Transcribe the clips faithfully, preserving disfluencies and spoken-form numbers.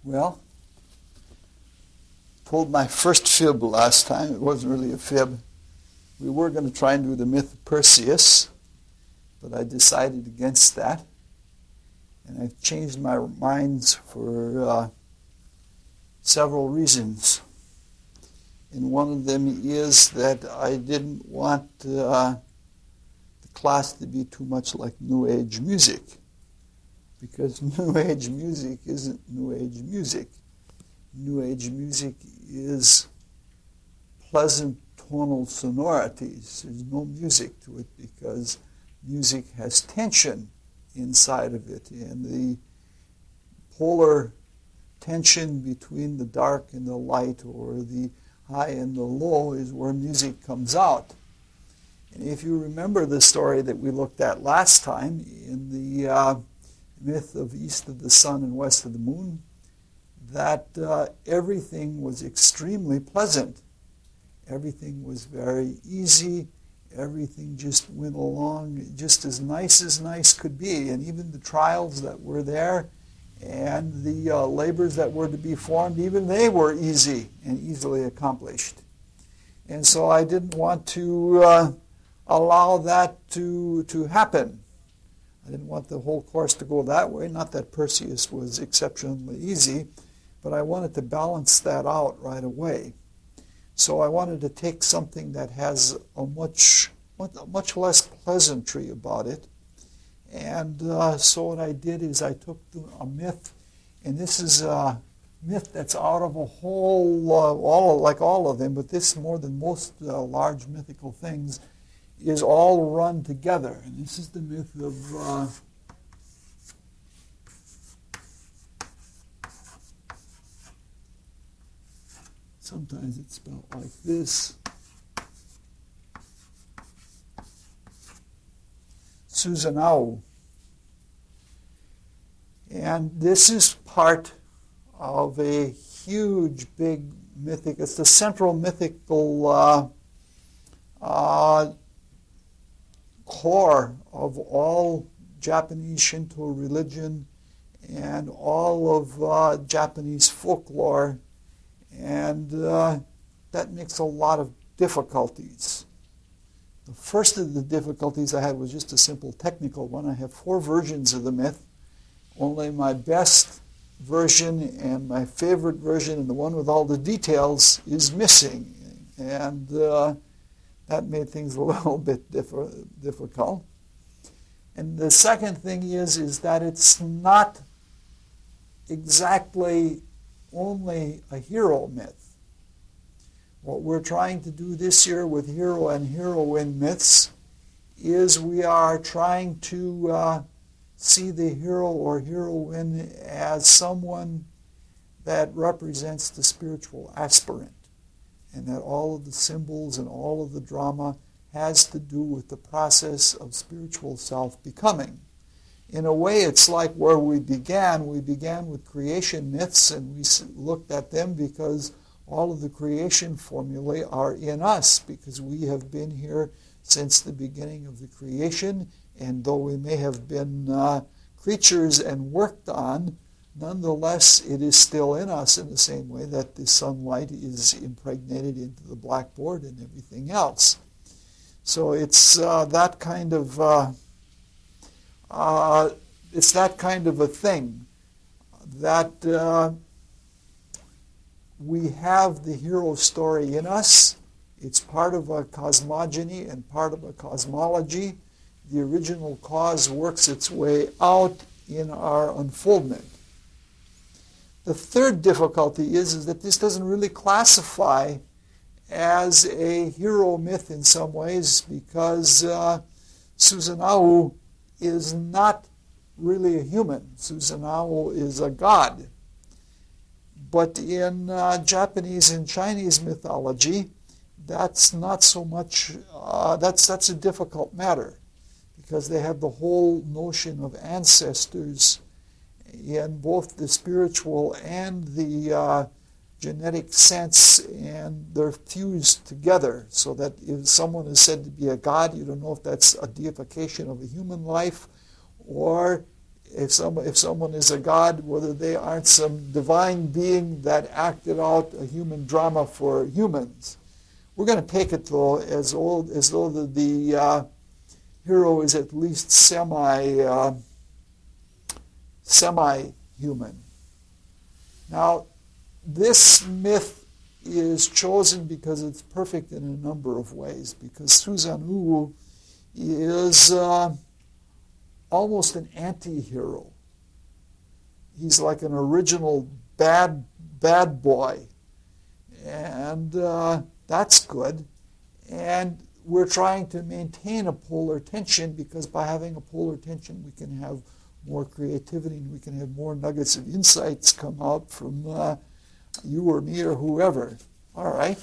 Well, told my first fib last time. It wasn't really a fib. We were going to try and do the myth of Perseus, but I decided against that. And I've changed my minds for uh, several reasons. And one of them is that I didn't want uh, the class to be too much like New Age music, because New Age music isn't New Age music. New Age music is pleasant tonal sonorities. There's no music to it because music has tension inside of it, and the polar tension between the dark and the light, or the high and the low, is where music comes out. And if you remember the story that we looked at last time in the uh, myth of East of the Sun and West of the Moon, that uh, everything was extremely pleasant. Everything was very easy. Everything just went along just as nice as nice could be. And even the trials that were there and the uh, labors that were to be formed, even they were easy and easily accomplished. And so I didn't want to uh, allow that to, to happen. I didn't want the whole course to go that way. Not that Perseus was exceptionally easy, but I wanted to balance that out right away. So I wanted to take something that has a much, much less pleasantry about it. And uh, so what I did is I took a myth, and this is a myth that's out of a whole, uh, all like all of them, but this, more than most uh, large mythical things, is all run together. And this is the myth of uh, sometimes it's spelled like this. Susanoo. And this is part of a huge, big mythic, it's the central mythical uh, uh, core of all Japanese Shinto religion and all of uh, Japanese folklore. And uh, that makes a lot of difficulties. The first of the difficulties I had was just a simple technical one. I have four versions of the myth. Only my best version and my favorite version, and the one with all the details, is missing. And uh, that made things a little bit diff- difficult. And the second thing is, is that it's not exactly only a hero myth. What we're trying to do this year with hero and heroine myths is we are trying to uh, see the hero or heroine as someone that represents the spiritual aspirant, and that all of the symbols and all of the drama has to do with the process of spiritual self-becoming. In a way, it's like where we began. We began with creation myths, and we looked at them because all of the creation formulae are in us, because we have been here since the beginning of the creation, and though we may have been uh, creatures and worked on, nonetheless it is still in us, in the same way that the sunlight is impregnated into the blackboard and everything else. So it's uh, that kind of uh, uh, it's that kind of a thing that uh, we have the hero story in us. It's part of a cosmogony and part of a cosmology. The original cause works its way out in our unfoldment. The third difficulty is, is that this doesn't really classify as a hero myth in some ways, because uh, Susanoo is not really a human. Susanoo is a god. But in uh, Japanese and Chinese mythology, that's not so much, uh, that's, that's a difficult matter, because they have the whole notion of ancestors in both the spiritual and the uh, genetic sense, and they're fused together, so that if someone is said to be a god, you don't know if that's a deification of a human life or if someone, if someone is a god, whether they aren't some divine being that acted out a human drama for humans. We're going to take it, though, as, old, as though the, the uh, hero is at least semi, uh, semi-human. Now, this myth is chosen because it's perfect in a number of ways, because Susanoo is uh, almost an anti-hero. He's like an original bad, bad boy. And uh, that's good. And we're trying to maintain a polar tension, because by having a polar tension we can have more creativity and we can have more nuggets of insights come out from uh, you or me or whoever. All right.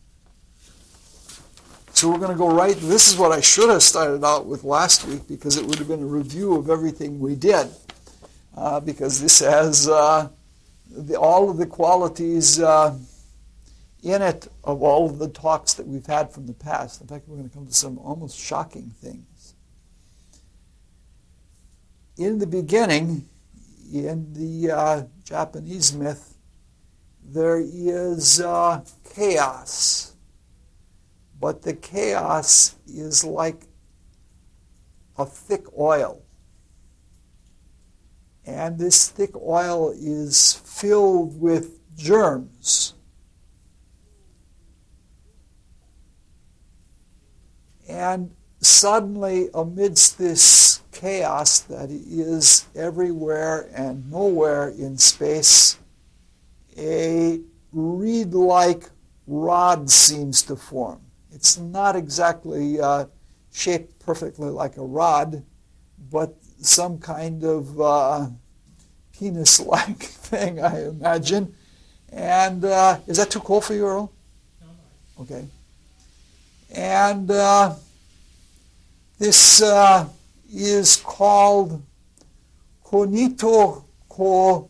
So we're going to go right. This is what I should have started out with last week, because it would have been a review of everything we did. Uh, because this has uh, the, all of the qualities uh, in it of all of the talks that we've had from the past. In fact, we're going to come to some almost shocking things. In the beginning, in the uh, Japanese myth, there is uh, chaos. But the chaos is like a thick oil. And this thick oil is filled with germs. And suddenly, amidst this chaos that is everywhere and nowhere in space, a reed-like rod seems to form. It's not exactly uh, shaped perfectly like a rod, but some kind of uh, penis-like thing, I imagine. And uh, is that too cold for you, Earl? No. Okay. And uh, this uh, is called Konito ko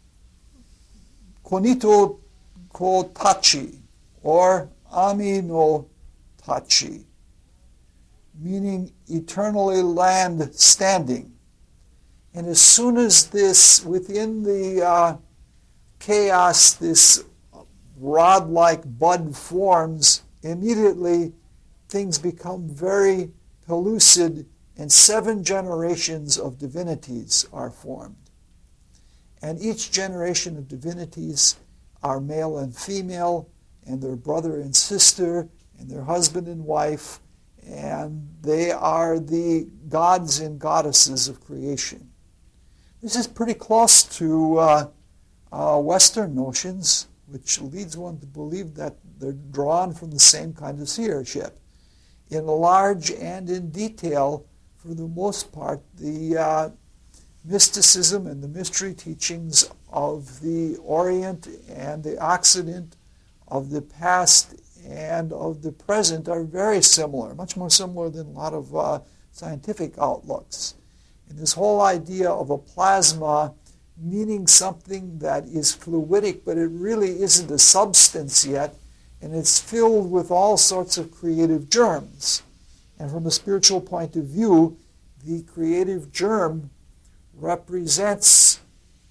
Konito ko Tachi, or Ami no Tachi, meaning eternally land standing. And as soon as this, within the uh, chaos, this rod-like bud forms, immediately things become very pellucid, and seven generations of divinities are formed. And each generation of divinities are male and female, and their brother and sister, and their husband and wife, and they are the gods and goddesses of creation. This is pretty close to uh, uh, Western notions, which leads one to believe that they're drawn from the same kind of seership. In large and in detail, for the most part, the uh, mysticism and the mystery teachings of the Orient and the Occident, of the past and of the present, are very similar, much more similar than a lot of uh, scientific outlooks. And this whole idea of a plasma meaning something that is fluidic, but it really isn't a substance yet, and it's filled with all sorts of creative germs. And from a spiritual point of view, the creative germ represents,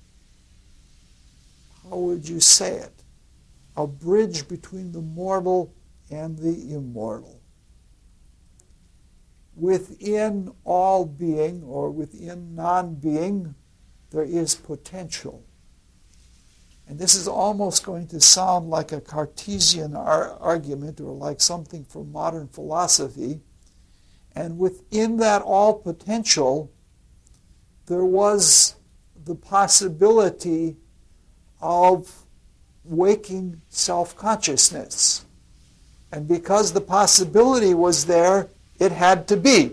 how would you say it, a bridge between the mortal and the immortal. Within all being, or within non-being, there is potential. And this is almost going to sound like a Cartesian ar- argument, or like something from modern philosophy. And within that all potential, there was the possibility of waking self-consciousness. And because the possibility was there, it had to be.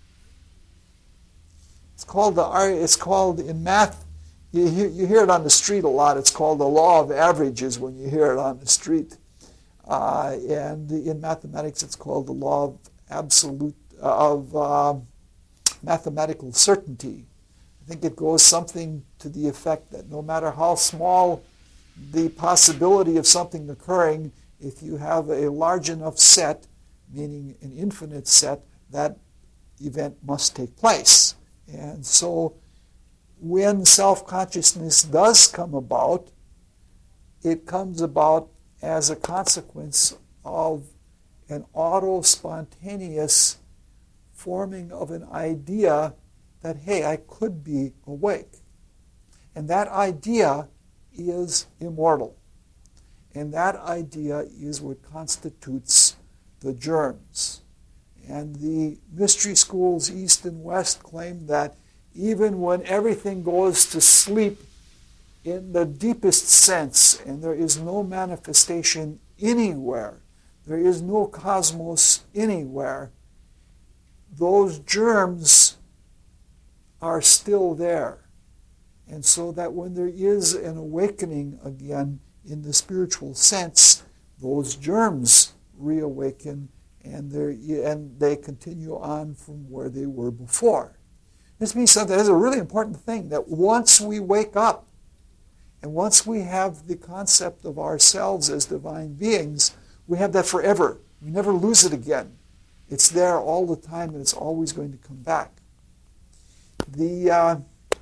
It's called the it's called in math, you hear, you hear it on the street a lot. It's called the law of averages when you hear it on the street. Uh, and in mathematics, it's called the law of absolute of uh, mathematical certainty. I think it goes something to the effect that no matter how small the possibility of something occurring, if you have a large enough set, meaning an infinite set, that event must take place. And so when self-consciousness does come about, it comes about as a consequence of an auto-spontaneous forming of an idea that, hey, I could be awake. And that idea is immortal. And that idea is what constitutes the germs. And the mystery schools, East and West, claim that even when everything goes to sleep in the deepest sense, and there is no manifestation anywhere, there is no cosmos anywhere, those germs are still there. And so that when there is an awakening again in the spiritual sense, those germs reawaken and, and they continue on from where they were before. This means something that's a really important thing, that once we wake up and once we have the concept of ourselves as divine beings, we have that forever. We never lose it again. It's there all the time and it's always going to come back. The, uh,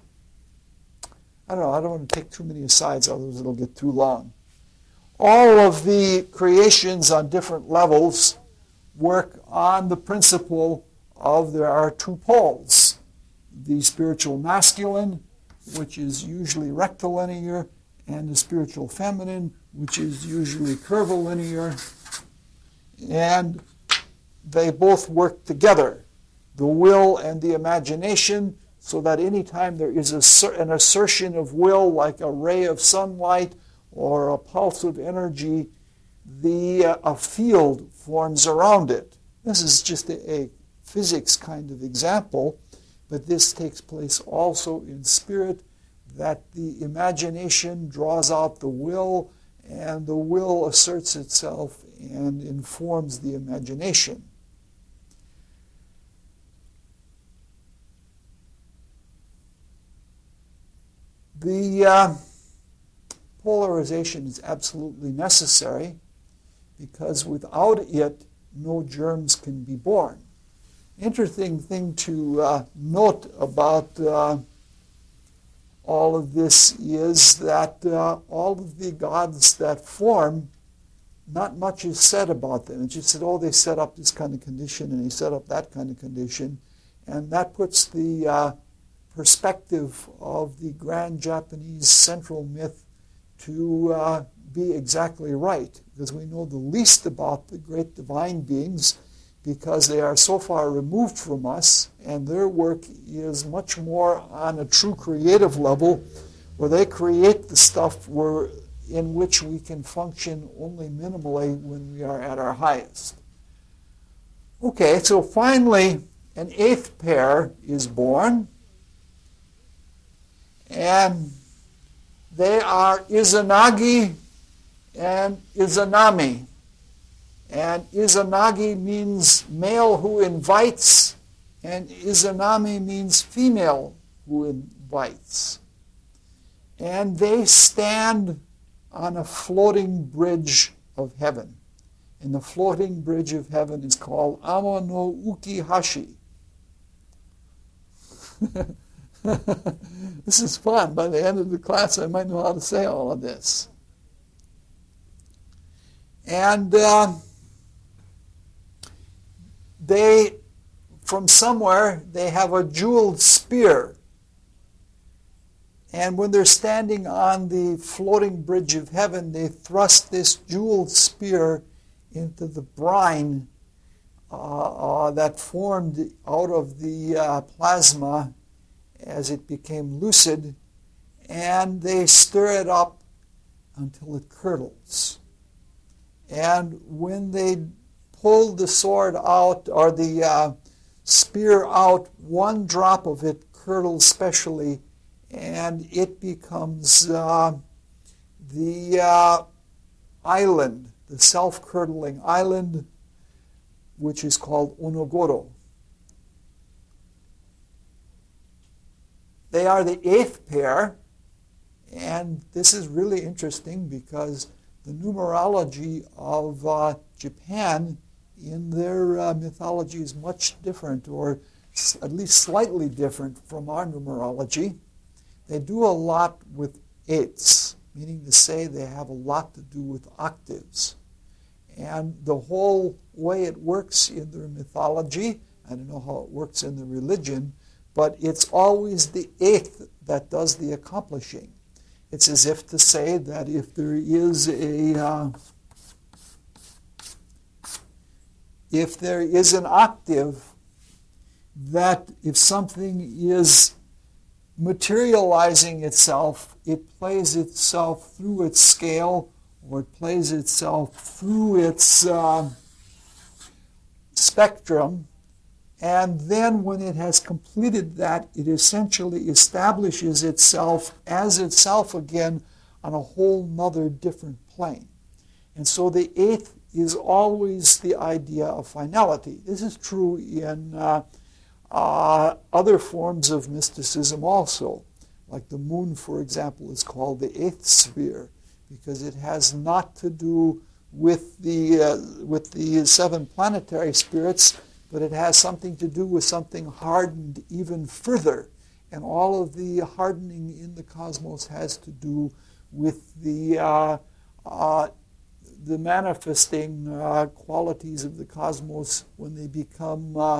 I don't know, I don't want to take too many asides, otherwise it'll get too long. All of the creations on different levels work on the principle of there are two poles. The spiritual masculine, which is usually rectilinear, and the spiritual feminine, which is usually curvilinear. And they both work together, the will and the imagination, so that anytime there is a, an assertion of will, like a ray of sunlight or a pulse of energy, the uh, a field forms around it. This is just a, a physics kind of example, but this takes place also in spirit, that the imagination draws out the will, and the will asserts itself and informs the imagination. The uh, polarization is absolutely necessary, because without it, no germs can be born. Interesting thing to uh, note about uh, all of this is that uh, all of the gods that form, not much is said about them. It's just said, oh, they set up this kind of condition and they set up that kind of condition. And that puts the uh, perspective of the grand Japanese central myth to uh, be exactly right, because we know the least about the great divine beings because they are so far removed from us, and their work is much more on a true creative level, where they create the stuff where, in which we can function only minimally when we are at our highest. Okay, so finally, an eighth pair is born, and they are Izanagi and Izanami. And Izanagi means male who invites, and Izanami means female who invites. And they stand on a floating bridge of heaven. And the floating bridge of heaven is called Ama no Ukihashi. This is fun. By the end of the class, I might know how to say all of this. And uh, they, from somewhere, they have a jeweled spear. And when they're standing on the floating bridge of heaven, they thrust this jeweled spear into the brine uh, uh, that formed out of the uh, plasma as it became lucid, and they stir it up until it curdles. And when they pull the sword out, or the uh, spear out, one drop of it curdles specially, and it becomes uh, the uh, island, the self-curdling island, which is called Onogoro. They are the eighth pair, and this is really interesting because the numerology of uh, Japan in their uh, mythology is much different, or s- at least slightly different from our numerology. They do a lot with eighths, meaning to say they have a lot to do with octaves. And the whole way it works in their mythology, I don't know how it works in the religion, but it's always the eighth that does the accomplishing. It's as if to say that if there is a, uh, if there is an octave, that if something is materializing itself, it plays itself through its scale, or it plays itself through its uh, spectrum, and then when it has completed that, it essentially establishes itself as itself again on a whole nother different plane. And so the eighth is always the idea of finality. This is true in uh, uh, other forms of mysticism also. Like the moon, for example, is called the eighth sphere, because it has not to do with the uh, with the seven planetary spirits, but it has something to do with something hardened even further. And all of the hardening in the cosmos has to do with the uh, uh, the manifesting uh, qualities of the cosmos. When they become uh,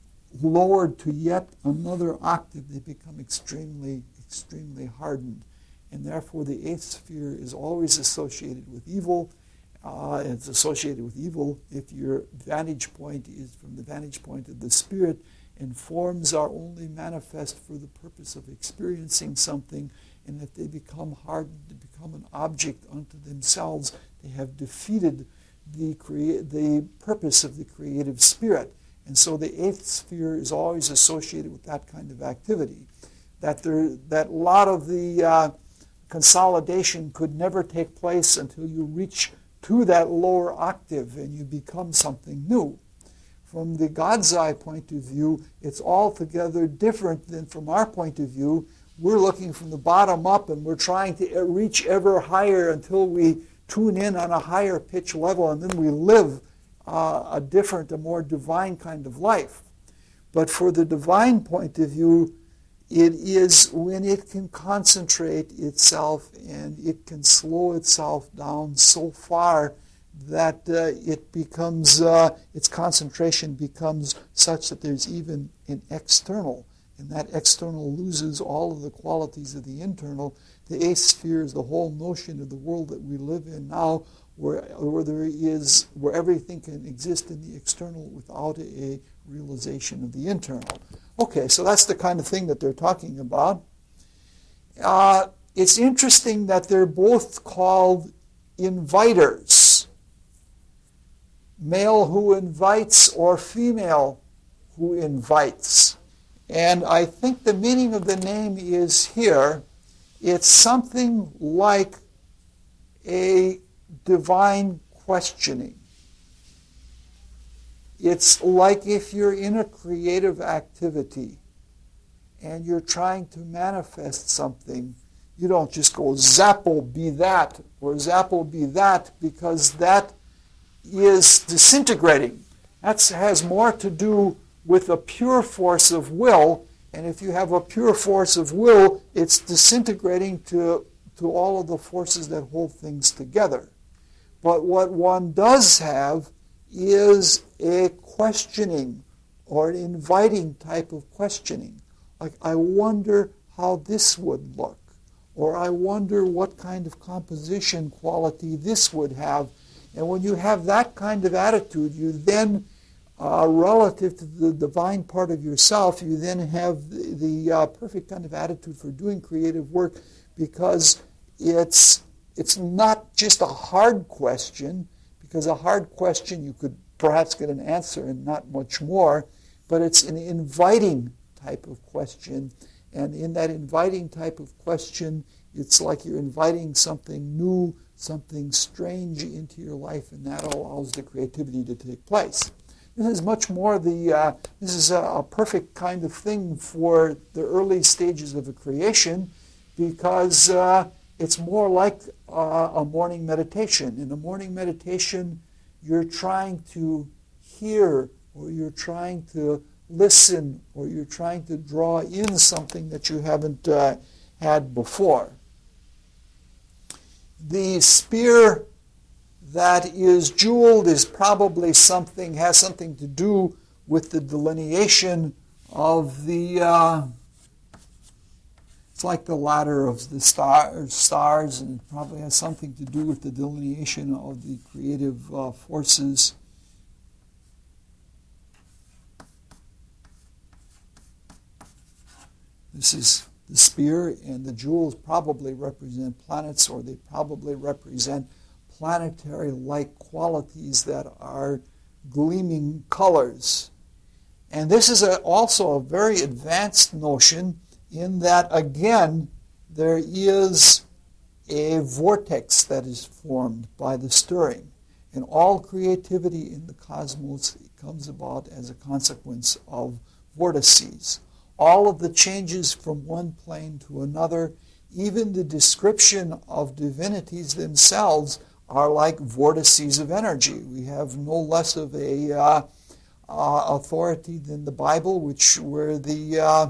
lowered to yet another octave, they become extremely, extremely hardened. And therefore the eighth sphere is always associated with evil. Uh, it's associated with evil if your vantage point is from the vantage point of the spirit, and forms are only manifest for the purpose of experiencing something, and if they become hardened to become an object unto themselves, they have defeated the crea- the purpose of the creative spirit. And so the eighth sphere is always associated with that kind of activity. That there, that a lot of the uh, consolidation could never take place until you reach to that lower octave and you become something new. From the God's eye point of view, it's altogether different than from our point of view. We're looking from the bottom up and we're trying to reach ever higher until we tune in on a higher pitch level, and then we live uh, a different, a more divine kind of life. But for the divine point of view, it is when it can concentrate itself and it can slow itself down so far that uh, it becomes, uh, its concentration becomes such that there's even an external, and that external loses all of the qualities of the internal. The eighth sphere is the whole notion of the world that we live in now, where, where there is, where everything can exist in the external without a realization of the internal. Okay, so that's the kind of thing that they're talking about. Uh, it's interesting that they're both called inviters. Male who invites or female who invites. And I think the meaning of the name is here, it's something like a divine questioning. It's like if you're in a creative activity and you're trying to manifest something, you don't just go, Zappo be that, or Zappo be that, because that is disintegrating. That has more to do with a pure force of will, and if you have a pure force of will, it's disintegrating to, to all of the forces that hold things together. But what one does have is a questioning or an inviting type of questioning. Like, I wonder how this would look, or I wonder what kind of composition quality this would have. And when you have that kind of attitude, you then, uh, relative to the divine part of yourself, you then have the, the uh, perfect kind of attitude for doing creative work, because it's it's not just a hard question, because a hard question you could perhaps get an answer and not much more, but it's an inviting type of question. And in that inviting type of question, it's like you're inviting something new, something strange into your life, and that allows the creativity to take place. This is much more the, uh, this is a, a perfect kind of thing for the early stages of a creation, because uh, it's more like uh, a morning meditation. In a morning meditation, you're trying to hear, or you're trying to listen, or you're trying to draw in something that you haven't uh, had before. The spear that is jeweled is probably something, has something to do with the delineation of the, uh, it's like the ladder of the star, stars, and it probably has something to do with the delineation of the creative uh, forces. This is the spear, and the jewels probably represent planets, or they probably represent planetary-like qualities that are gleaming colors. And this is a, also a very advanced notion in that, again, there is a vortex that is formed by the stirring. And all creativity in the cosmos comes about as a consequence of vortices. All of the changes from one plane to another, even the description of divinities themselves, are like vortices of energy. We have no less of a uh, uh, authority than the Bible, which where the uh,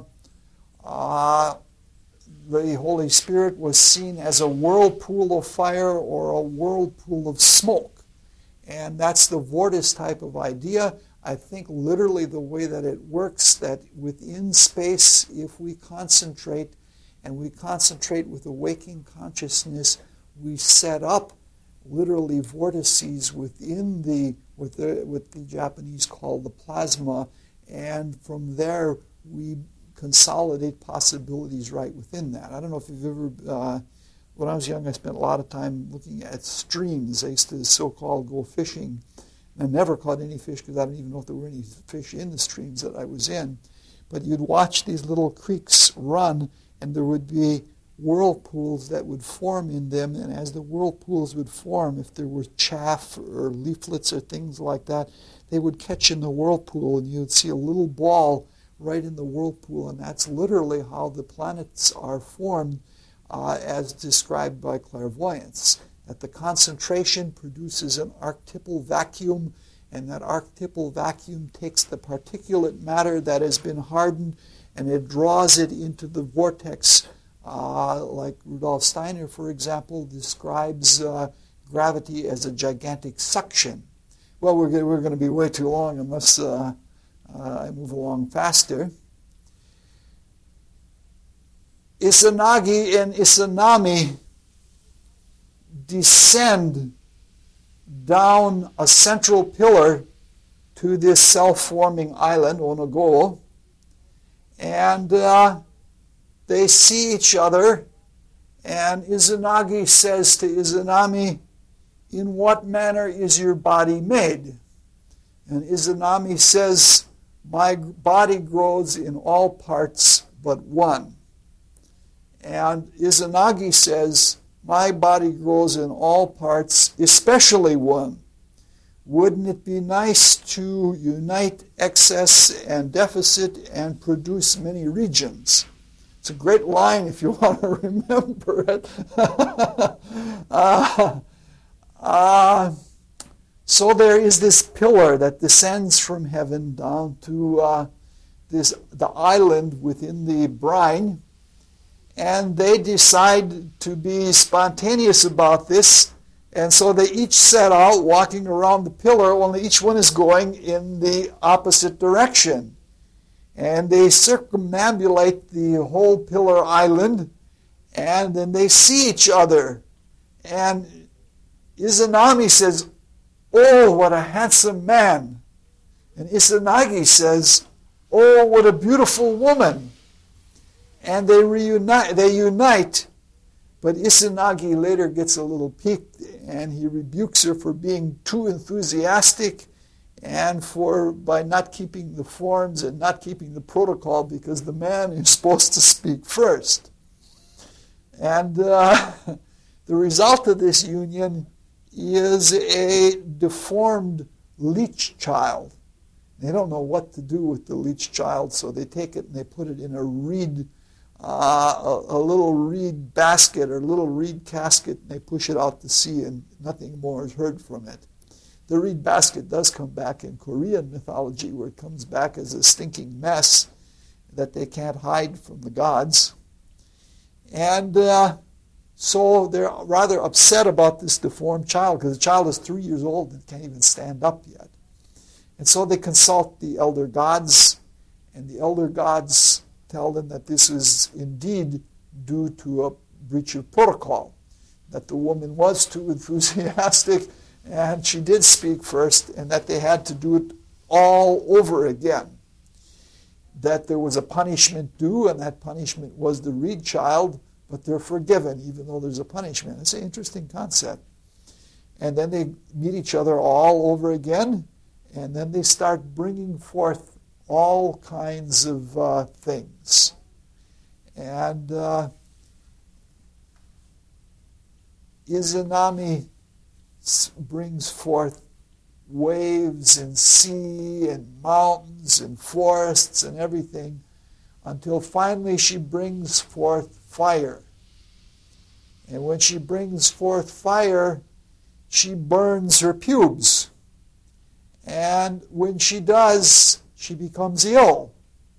uh, the Holy Spirit was seen as a whirlpool of fire or a whirlpool of smoke, and that's the vortice type of idea. I think literally the way that it works, that within space, if we concentrate, and we concentrate with a waking consciousness, we set up literally vortices within the, what the, what the Japanese call the plasma, and from there we consolidate possibilities right within that. I don't know if you've ever, uh, when I was young, I spent a lot of time looking at streams. I used to so-called go fishing. I never caught any fish because I didn't even know if there were any fish in the streams that I was in. But you'd watch these little creeks run, and there would be whirlpools that would form in them. And as the whirlpools would form, if there were chaff or leaflets or things like that, they would catch in the whirlpool, and you'd see a little ball right in the whirlpool. And that's literally how the planets are formed uh, as described by clairvoyance. That the concentration produces an archetypal vacuum, and that archetypal vacuum takes the particulate matter that has been hardened and it draws it into the vortex, uh, like Rudolf Steiner, for example, describes uh, gravity as a gigantic suction. Well, we're going we're going to be way too long unless uh, uh, I move along faster. Izanagi and Izanami descend down a central pillar to this self-forming island, Onogoro, and uh, they see each other, and Izanagi says to Izanami, "In what manner is your body made?" And Izanami says, "My body grows in all parts but one." And Izanagi says, "My body grows in all parts, especially one. Wouldn't it be nice to unite excess and deficit and produce many regions?" It's a great line if you want to remember it. uh, uh, so there is this pillar that descends from heaven down to uh, this the island within the brine, and they decide to be spontaneous about this, and so they each set out walking around the pillar, only each one is going in the opposite direction. And they circumambulate the whole pillar island, and then they see each other. And Izanami says, "Oh, what a handsome man." And Izanagi says, "Oh, what a beautiful woman." And they reunite, they unite, but Izanagi later gets a little piqued, and he rebukes her for being too enthusiastic and for by not keeping the forms and not keeping the protocol, because the man is supposed to speak first. And uh, the result of this union is a deformed leech child. They don't know what to do with the leech child, so they take it and they put it in a reed Uh, a, a little reed basket or a little reed casket, and they push it out to sea, and nothing more is heard from it. The reed basket does come back in Korean mythology, where it comes back as a stinking mess that they can't hide from the gods. And uh, so they're rather upset about this deformed child, because the child is three years old and can't even stand up yet. And so they consult the elder gods, and the elder gods tell them that this is indeed due to a breach of protocol, that the woman was too enthusiastic and she did speak first, and that they had to do it all over again. That there was a punishment due, and that punishment was the reed child, but they're forgiven even though there's a punishment. It's an interesting concept. And then they meet each other all over again, and then they start bringing forth all kinds of uh, things. And uh, Izanami brings forth waves and sea and mountains and forests and everything, until finally she brings forth fire. And when she brings forth fire, she burns her pubes. And when she does, she becomes ill.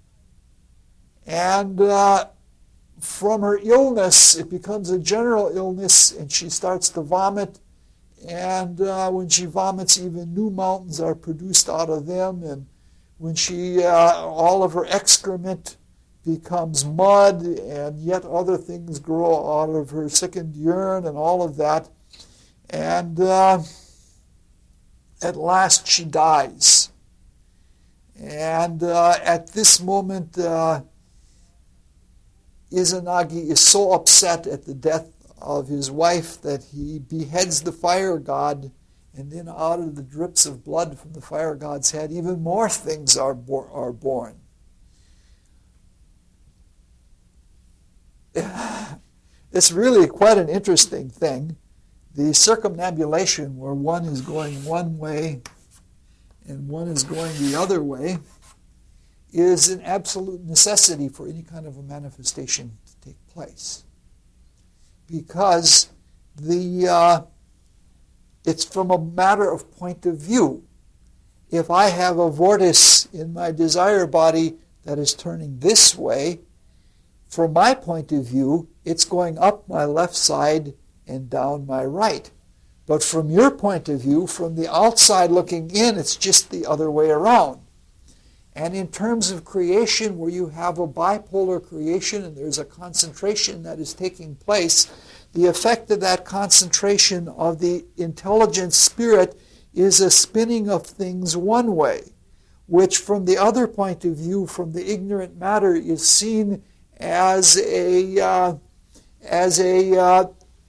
And uh, from her illness, it becomes a general illness, and she starts to vomit. And uh, when she vomits, even new mountains are produced out of them. And when she, uh, all of her excrement becomes mud, and yet other things grow out of her sickened urine and all of that. And uh, at last she dies. And uh, at this moment, uh, Izanagi is so upset at the death of his wife that he beheads the fire god, and then out of the drips of blood from the fire god's head, even more things are, bo- are born. It's really quite an interesting thing. The circumambulation, where one is going one way and one is going the other way, is an absolute necessity for any kind of a manifestation to take place. Because the uh, it's from a matter of point of view. If I have a vortice in my desire body that is turning this way, from my point of view, it's going up my left side and down my right. But from your point of view, from the outside looking in, it's just the other way around. And in terms of creation, where you have a bipolar creation and there's a concentration that is taking place, the effect of that concentration of the intelligent spirit is a spinning of things one way, which from the other point of view, from the ignorant matter, is seen as a uh, as a uh,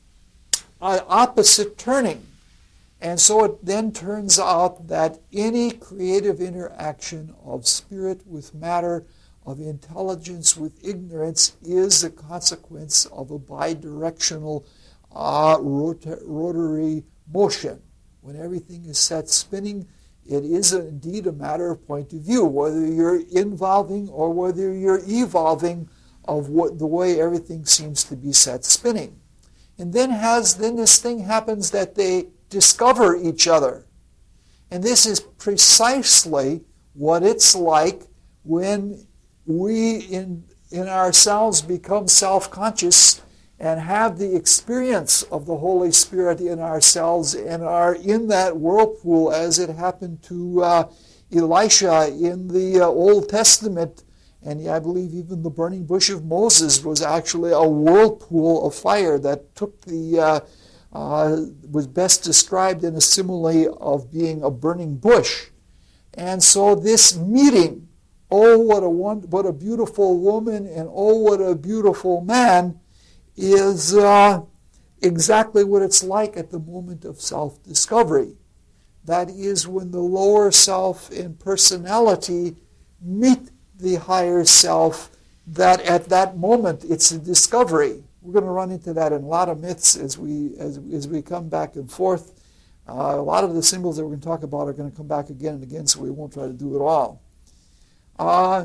an opposite turning. And so it then turns out that any creative interaction of spirit with matter, of intelligence with ignorance, is a consequence of a bidirectional uh, rot- rotary motion. When everything is set spinning, it is indeed a matter of point of view, whether you're involving or whether you're evolving of what the way everything seems to be set spinning. And then has then this thing happens that they discover each other. And this is precisely what it's like when we in, in ourselves become self-conscious and have the experience of the Holy Spirit in ourselves and are in that whirlpool, as it happened to uh, Elisha in the uh, Old Testament. And I believe even the burning bush of Moses was actually a whirlpool of fire that took the, uh, uh, was best described in a simile of being a burning bush. And so this meeting, oh, what a one, what a beautiful woman, and oh, what a beautiful man, is uh, exactly what it's like at the moment of self-discovery. That is when the lower self and personality meet the higher self, that at that moment it's a discovery. We're going to run into that in a lot of myths as we as, as we come back and forth. Uh, a lot of the symbols that we're going to talk about are going to come back again and again, so we won't try to do it all. Uh,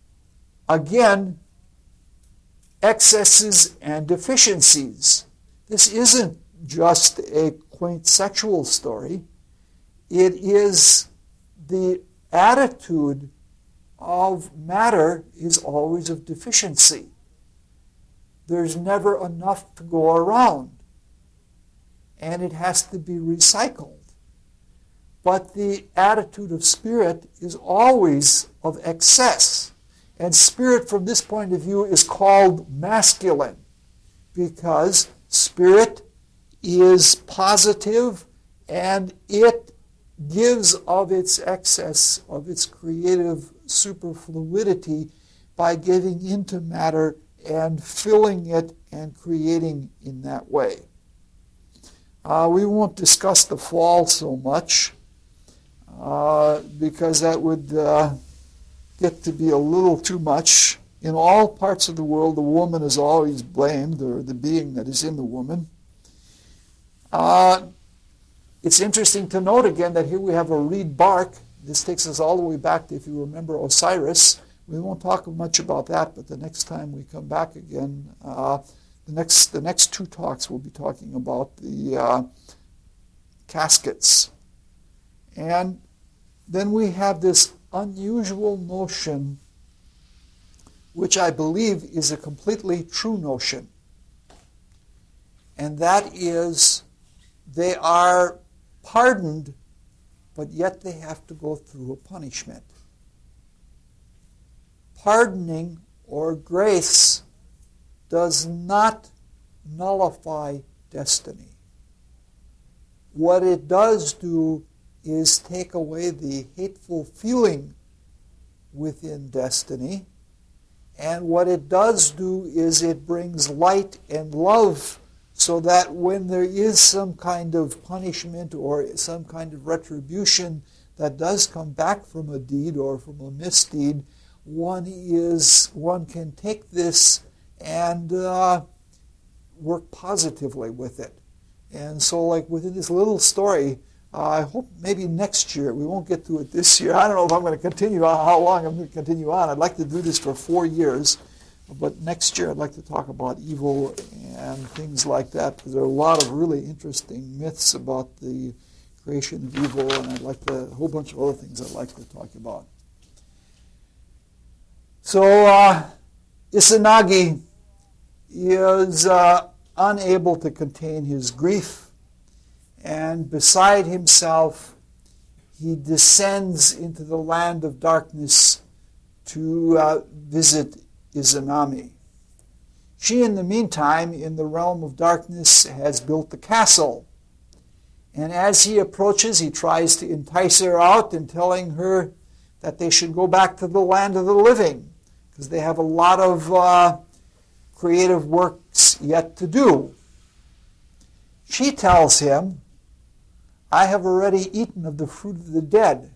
again, excesses and deficiencies. This isn't just a quaint sexual story. It is the attitude of matter is always of deficiency. there's never enough to go around. And it has to be recycled. But the attitude of spirit is always of excess. And spirit from this point of view is called masculine, because spirit is positive and it gives of its excess, of its creative superfluidity, by giving into matter and filling it and creating in that way. Uh, we won't discuss the fall so much uh, because that would uh, get to be a little too much. In all parts of the world, the woman is always blamed, or the being that is in the woman. Uh, it's interesting to note again that here we have a reed bark. This takes us all the way back to, if you remember, Osiris. We won't talk much about that, but the next time we come back again, uh, the next the next two talks we'll be talking about the uh, caskets. And then we have this unusual notion, which I believe is a completely true notion. And that is, they are pardoned, but yet they have to go through a punishment. Pardoning or grace does not nullify destiny. What it does do is take away the hateful feeling within destiny, and what it does do is it brings light and love, so that when there is some kind of punishment or some kind of retribution that does come back from a deed or from a misdeed, one is one can take this and uh, work positively with it. And so, like within this little story, uh, I hope maybe next year, we won't get to it this year. I don't know if I'm going to continue on, how long I'm going to continue on. I'd like to do this for four years. But next year I'd like to talk about evil and things like that, because there are a lot of really interesting myths about the creation of evil, and I'd like to, a whole bunch of other things I'd like to talk about. So uh, Izanagi is uh, unable to contain his grief, and beside himself he descends into the land of darkness to uh, visit Izanami. She, in the meantime, in the realm of darkness, has built the castle. And as he approaches, he tries to entice her out in telling her that they should go back to the land of the living, because they have a lot of uh, creative works yet to do. She tells him, I have already eaten of the fruit of the dead,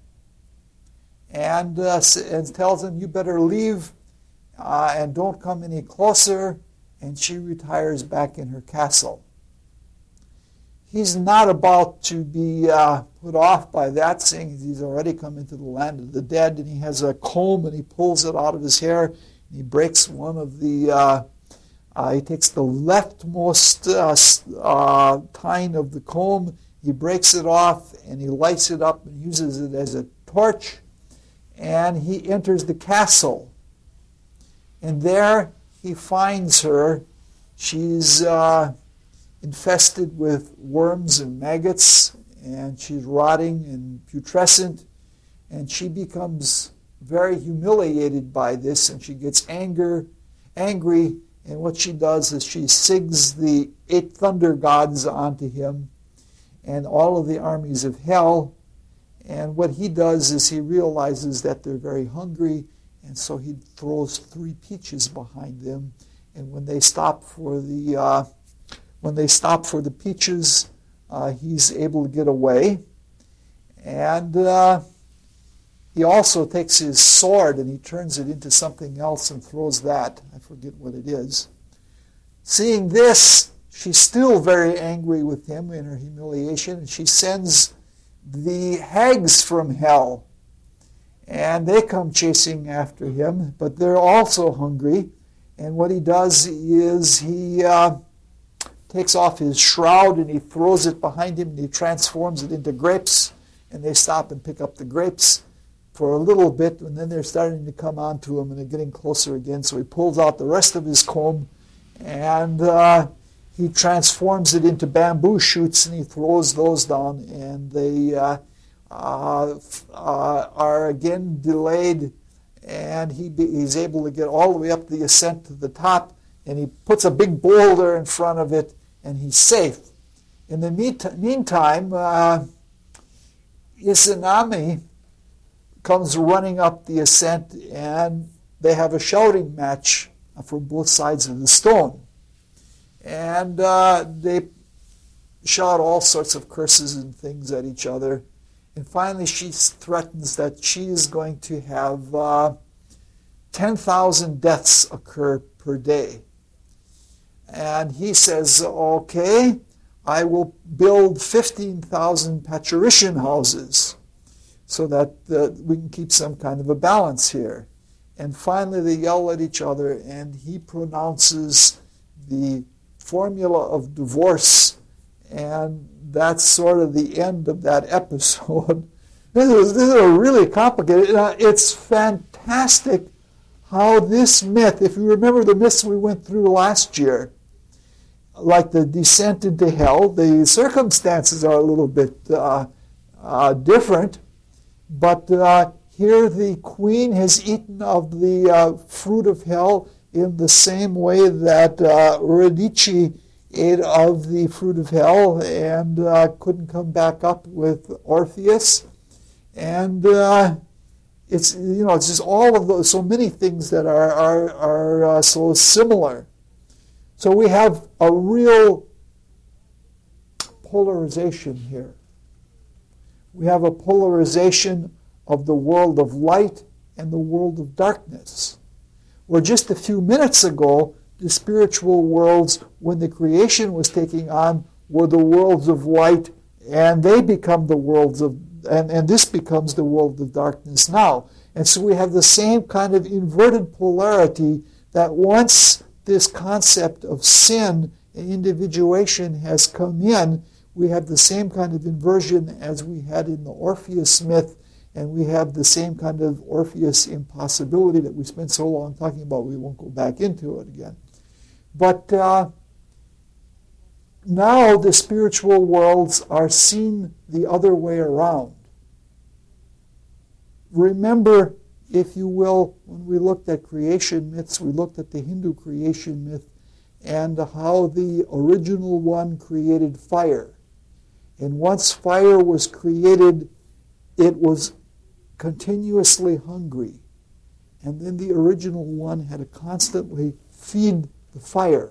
and, uh, and tells him, you better leave Uh, and don't come any closer, and she retires back in her castle. He's not about to be uh, put off by that, seeing he's already come into the land of the dead, and he has a comb and he pulls it out of his hair, and he breaks one of the, uh, uh, he takes the leftmost uh, uh, tine of the comb, he breaks it off, and he lights it up and uses it as a torch, and he enters the castle. And there he finds her. She's uh, infested with worms and maggots, and she's rotting and putrescent, and she becomes very humiliated by this, and she gets anger, angry, and what she does is she sigs the eight thunder gods onto him and all of the armies of hell, and what he does is he realizes that they're very hungry, and so he throws three peaches behind them, and when they stop for the uh, when they stop for the peaches, uh, he's able to get away. And uh, he also takes his sword and he turns it into something else and throws that. I forget what it is. Seeing this, she's still very angry with him in her humiliation, and she sends the hags from hell. And they come chasing after him, but they're also hungry. And what he does is he uh, takes off his shroud and he throws it behind him and he transforms it into grapes. And they stop and pick up the grapes for a little bit, and then they're starting to come on to him and they're getting closer again. So he pulls out the rest of his comb And uh, he transforms it into bamboo shoots, and he throws those down, and they uh, uh, uh, are again delayed, and he be, he's able to get all the way up the ascent to the top, and he puts a big boulder in front of it, and he's safe. In the meantime, uh, Izanami comes running up the ascent, and they have a shouting match from both sides of the stone. And uh, they shout all sorts of curses and things at each other. And finally she threatens that she is going to have uh, ten thousand deaths occur per day. And he says, okay, I will build fifteen thousand patrician houses so that uh, we can keep some kind of a balance here. And finally they yell at each other, and he pronounces the formula of divorce, and that's sort of the end of that episode. This is, this is a really complicated. Uh, it's fantastic how this myth, if you remember the myths we went through last year, like the descent into hell, the circumstances are a little bit uh, uh, different, but uh, here the queen has eaten of the uh, fruit of hell in the same way that uh, Eurydice ate of the fruit of hell and uh, couldn't come back up with Orpheus. And uh, it's, you know, it's just all of those, so many things that are, are, are uh, so similar. So we have a real polarization here. We have a polarization of the world of light and the world of darkness. Where just a few minutes ago, the spiritual worlds, when the creation was taking on, were the worlds of light, and they become the worlds of, and, and this becomes the world of darkness now. And so we have the same kind of inverted polarity that once this concept of sin and individuation has come in, we have the same kind of inversion as we had in the Orpheus myth, and we have the same kind of Orpheus impossibility that we spent so long talking about. We won't go back into it again. But uh, now the spiritual worlds are seen the other way around. Remember, if you will, when we looked at creation myths, we looked at the Hindu creation myth and how the original one created fire. And once fire was created, it was continuously hungry. And then the original one had to constantly feed the fire.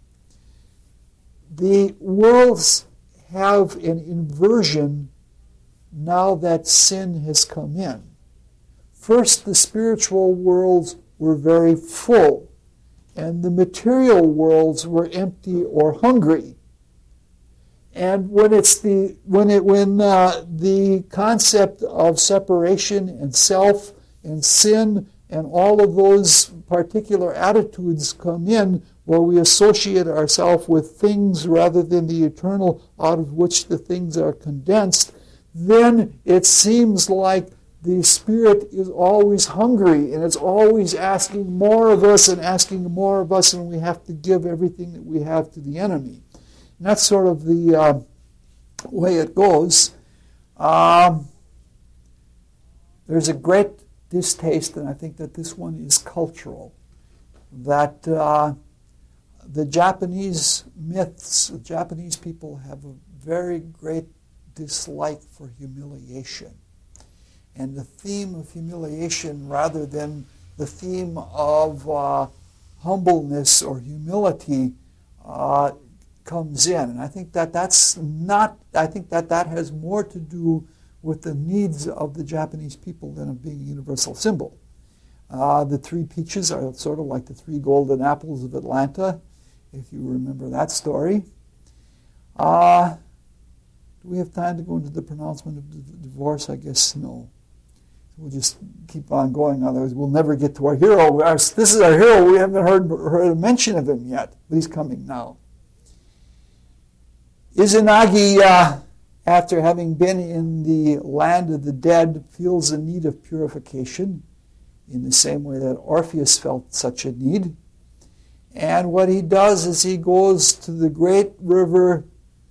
The worlds have an inversion now that sin has come in. First, the spiritual worlds were very full, and the material worlds were empty or hungry. And when it's the when it when uh, the concept of separation and self and sin and all of those particular attitudes come in, where we associate ourselves with things rather than the eternal out of which the things are condensed, then it seems like the spirit is always hungry, and it's always asking more of us and asking more of us, and we have to give everything that we have to the enemy. And that's sort of the uh, way it goes. Um, there's a great distaste, and I think that this one is cultural, that uh, the Japanese myths, the Japanese people have a very great dislike for humiliation. And the theme of humiliation, rather than the theme of uh, humbleness or humility, uh, comes in. And I think that that's not, I think that that has more to do with the needs of the Japanese people than of being a universal symbol. Uh, the three peaches are sort of like the three golden apples of Atlanta, if you remember that story. Uh, do we have time to go into the pronouncement of the divorce? I guess no. We'll just keep on going, otherwise we'll never get to our hero. Our, this is our hero. We haven't heard, heard a mention of him yet, but he's coming now. Izanagi, uh, after having been in the land of the dead, feels a need of purification in the same way that Orpheus felt such a need. And what he does is he goes to the great river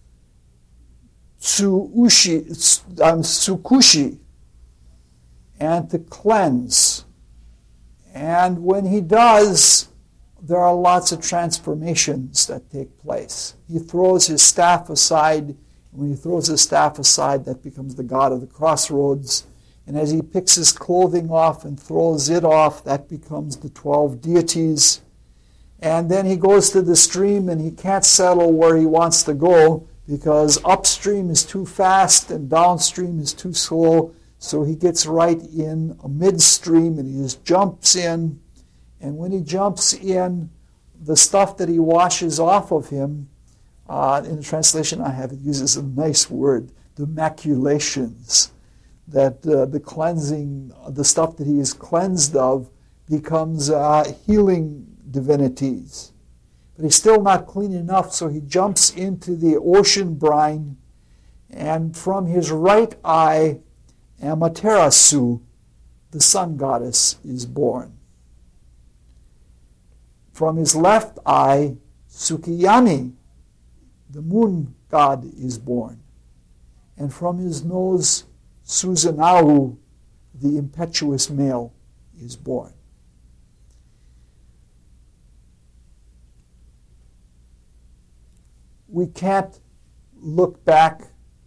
Tsuushi, um, Tsukushi, and to cleanse. And when he does, there are lots of transformations that take place. He throws his staff aside, and when he throws his staff aside, that becomes the god of the crossroads. And as he picks his clothing off and throws it off, that becomes the twelve deities. And then he goes to the stream, and he can't settle where he wants to go, because upstream is too fast and downstream is too slow. So he gets right in a midstream and he just jumps in. And when he jumps in, the stuff that he washes off of him, uh, in the translation I have, it uses a nice word, the maculations, that uh, the cleansing, the stuff that he is cleansed of becomes uh, healing divinities. But he's still not clean enough, so he jumps into the ocean brine, and from his right eye, Amaterasu, the sun goddess, is born. From his left eye, Sukiyami, the moon god, is born. And from his nose, Susanoo, the impetuous male, is born. We can't look back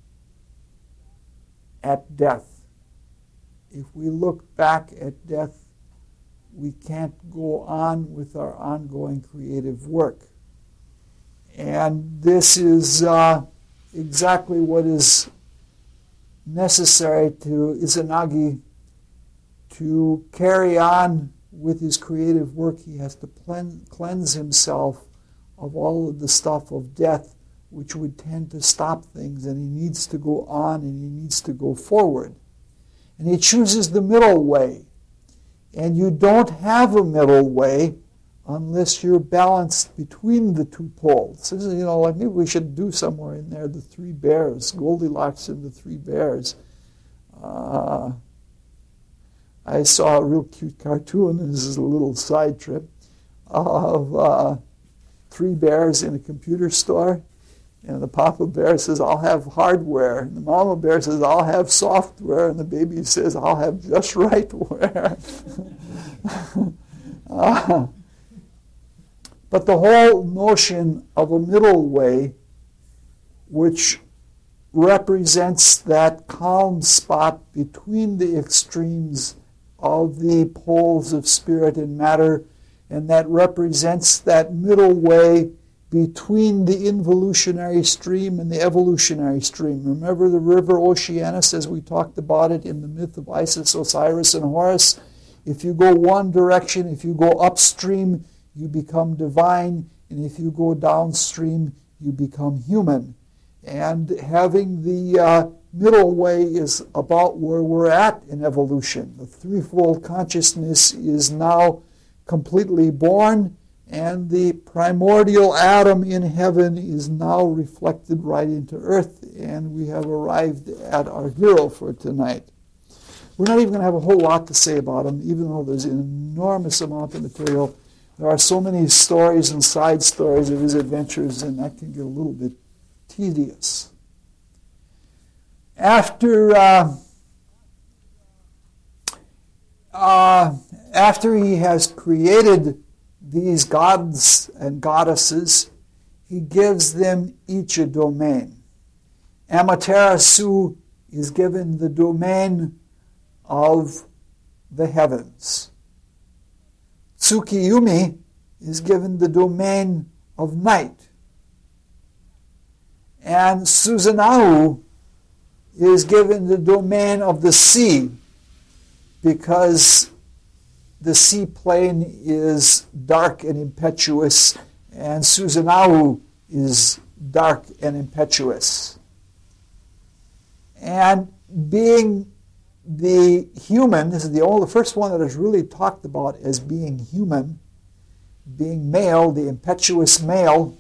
at death. If we look back at death, we can't go on with our ongoing creative work. And this is uh, exactly what is necessary to Izanagi to carry on with his creative work. He has to cleanse himself of all of the stuff of death, which would tend to stop things, and he needs to go on and he needs to go forward. And he chooses the middle way. And you don't have a middle way unless you're balanced between the two poles. This is, you know, like maybe we should do somewhere in there the three bears, Goldilocks and the three bears. Uh, I saw a real cute cartoon, and this is a little side trip, of uh, three bears in a computer store. And the papa bear says, I'll have hardware. And the mama bear says, I'll have software. And the baby says, I'll have just right wear. uh, but the whole notion of a middle way, which represents that calm spot between the extremes of the poles of spirit and matter, and that represents that middle way between the involutionary stream and the evolutionary stream. Remember the river Oceanus, as we talked about it in the myth of Isis, Osiris, and Horus? If you go one direction, if you go upstream, you become divine, and if you go downstream, you become human. And having the uh, middle way is about where we're at in evolution. The threefold consciousness is now completely born, and the primordial atom in heaven is now reflected right into earth, and we have arrived at our hero for tonight. We're not even going to have a whole lot to say about him, even though there's an enormous amount of material. There are so many stories and side stories of his adventures, and that can get a little bit tedious. After uh, uh, after he has created these gods and goddesses, he gives them each a domain. Amaterasu is given the domain of the heavens. Tsukiyumi is given the domain of night. And Susanoo is given the domain of the sea, because the sea plane is dark and impetuous, and Susanoo is dark and impetuous. And being the human, this is the only, the first one that is really talked about as being human, being male, the impetuous male,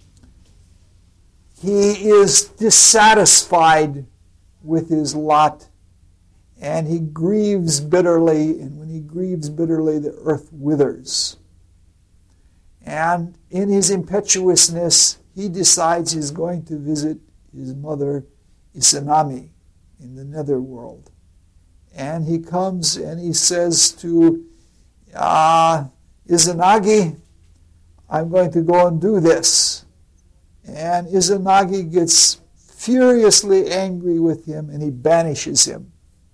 he is dissatisfied with his lot, and he grieves bitterly, and when he grieves bitterly, the earth withers. And in his impetuousness, he decides he's going to visit his mother, Izanami, in the netherworld. And he comes and he says to uh, Izanagi, I'm going to go and do this. And Izanagi gets furiously angry with him and he banishes him.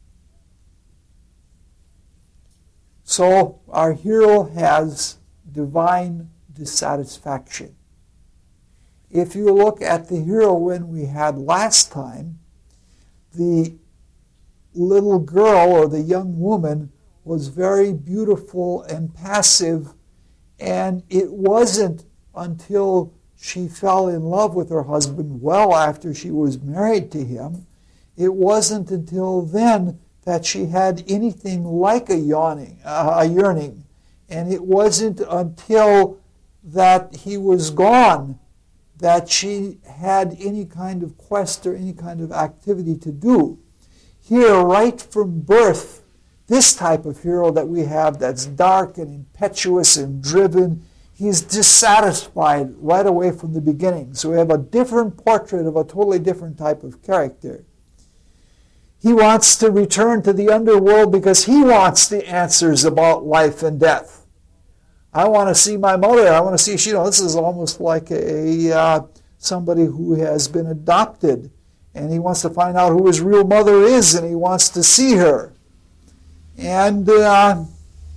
So our hero has divine dissatisfaction. If you look at the heroine we had last time, the little girl or the young woman was very beautiful and passive, and it wasn't until she fell in love with her husband well after she was married to him, it wasn't until then that she had anything like a yawning, uh, a yearning. And it wasn't until that he was gone that she had any kind of quest or any kind of activity to do. Here, right from birth, this type of hero that we have that's dark and impetuous and driven, he's dissatisfied right away from the beginning. So we have a different portrait of a totally different type of character. He wants to return to the underworld because he wants the answers about life and death. I want to see my mother. I want to see, you know, this is almost like a uh, somebody who has been adopted, and he wants to find out who his real mother is, and he wants to see her. And uh,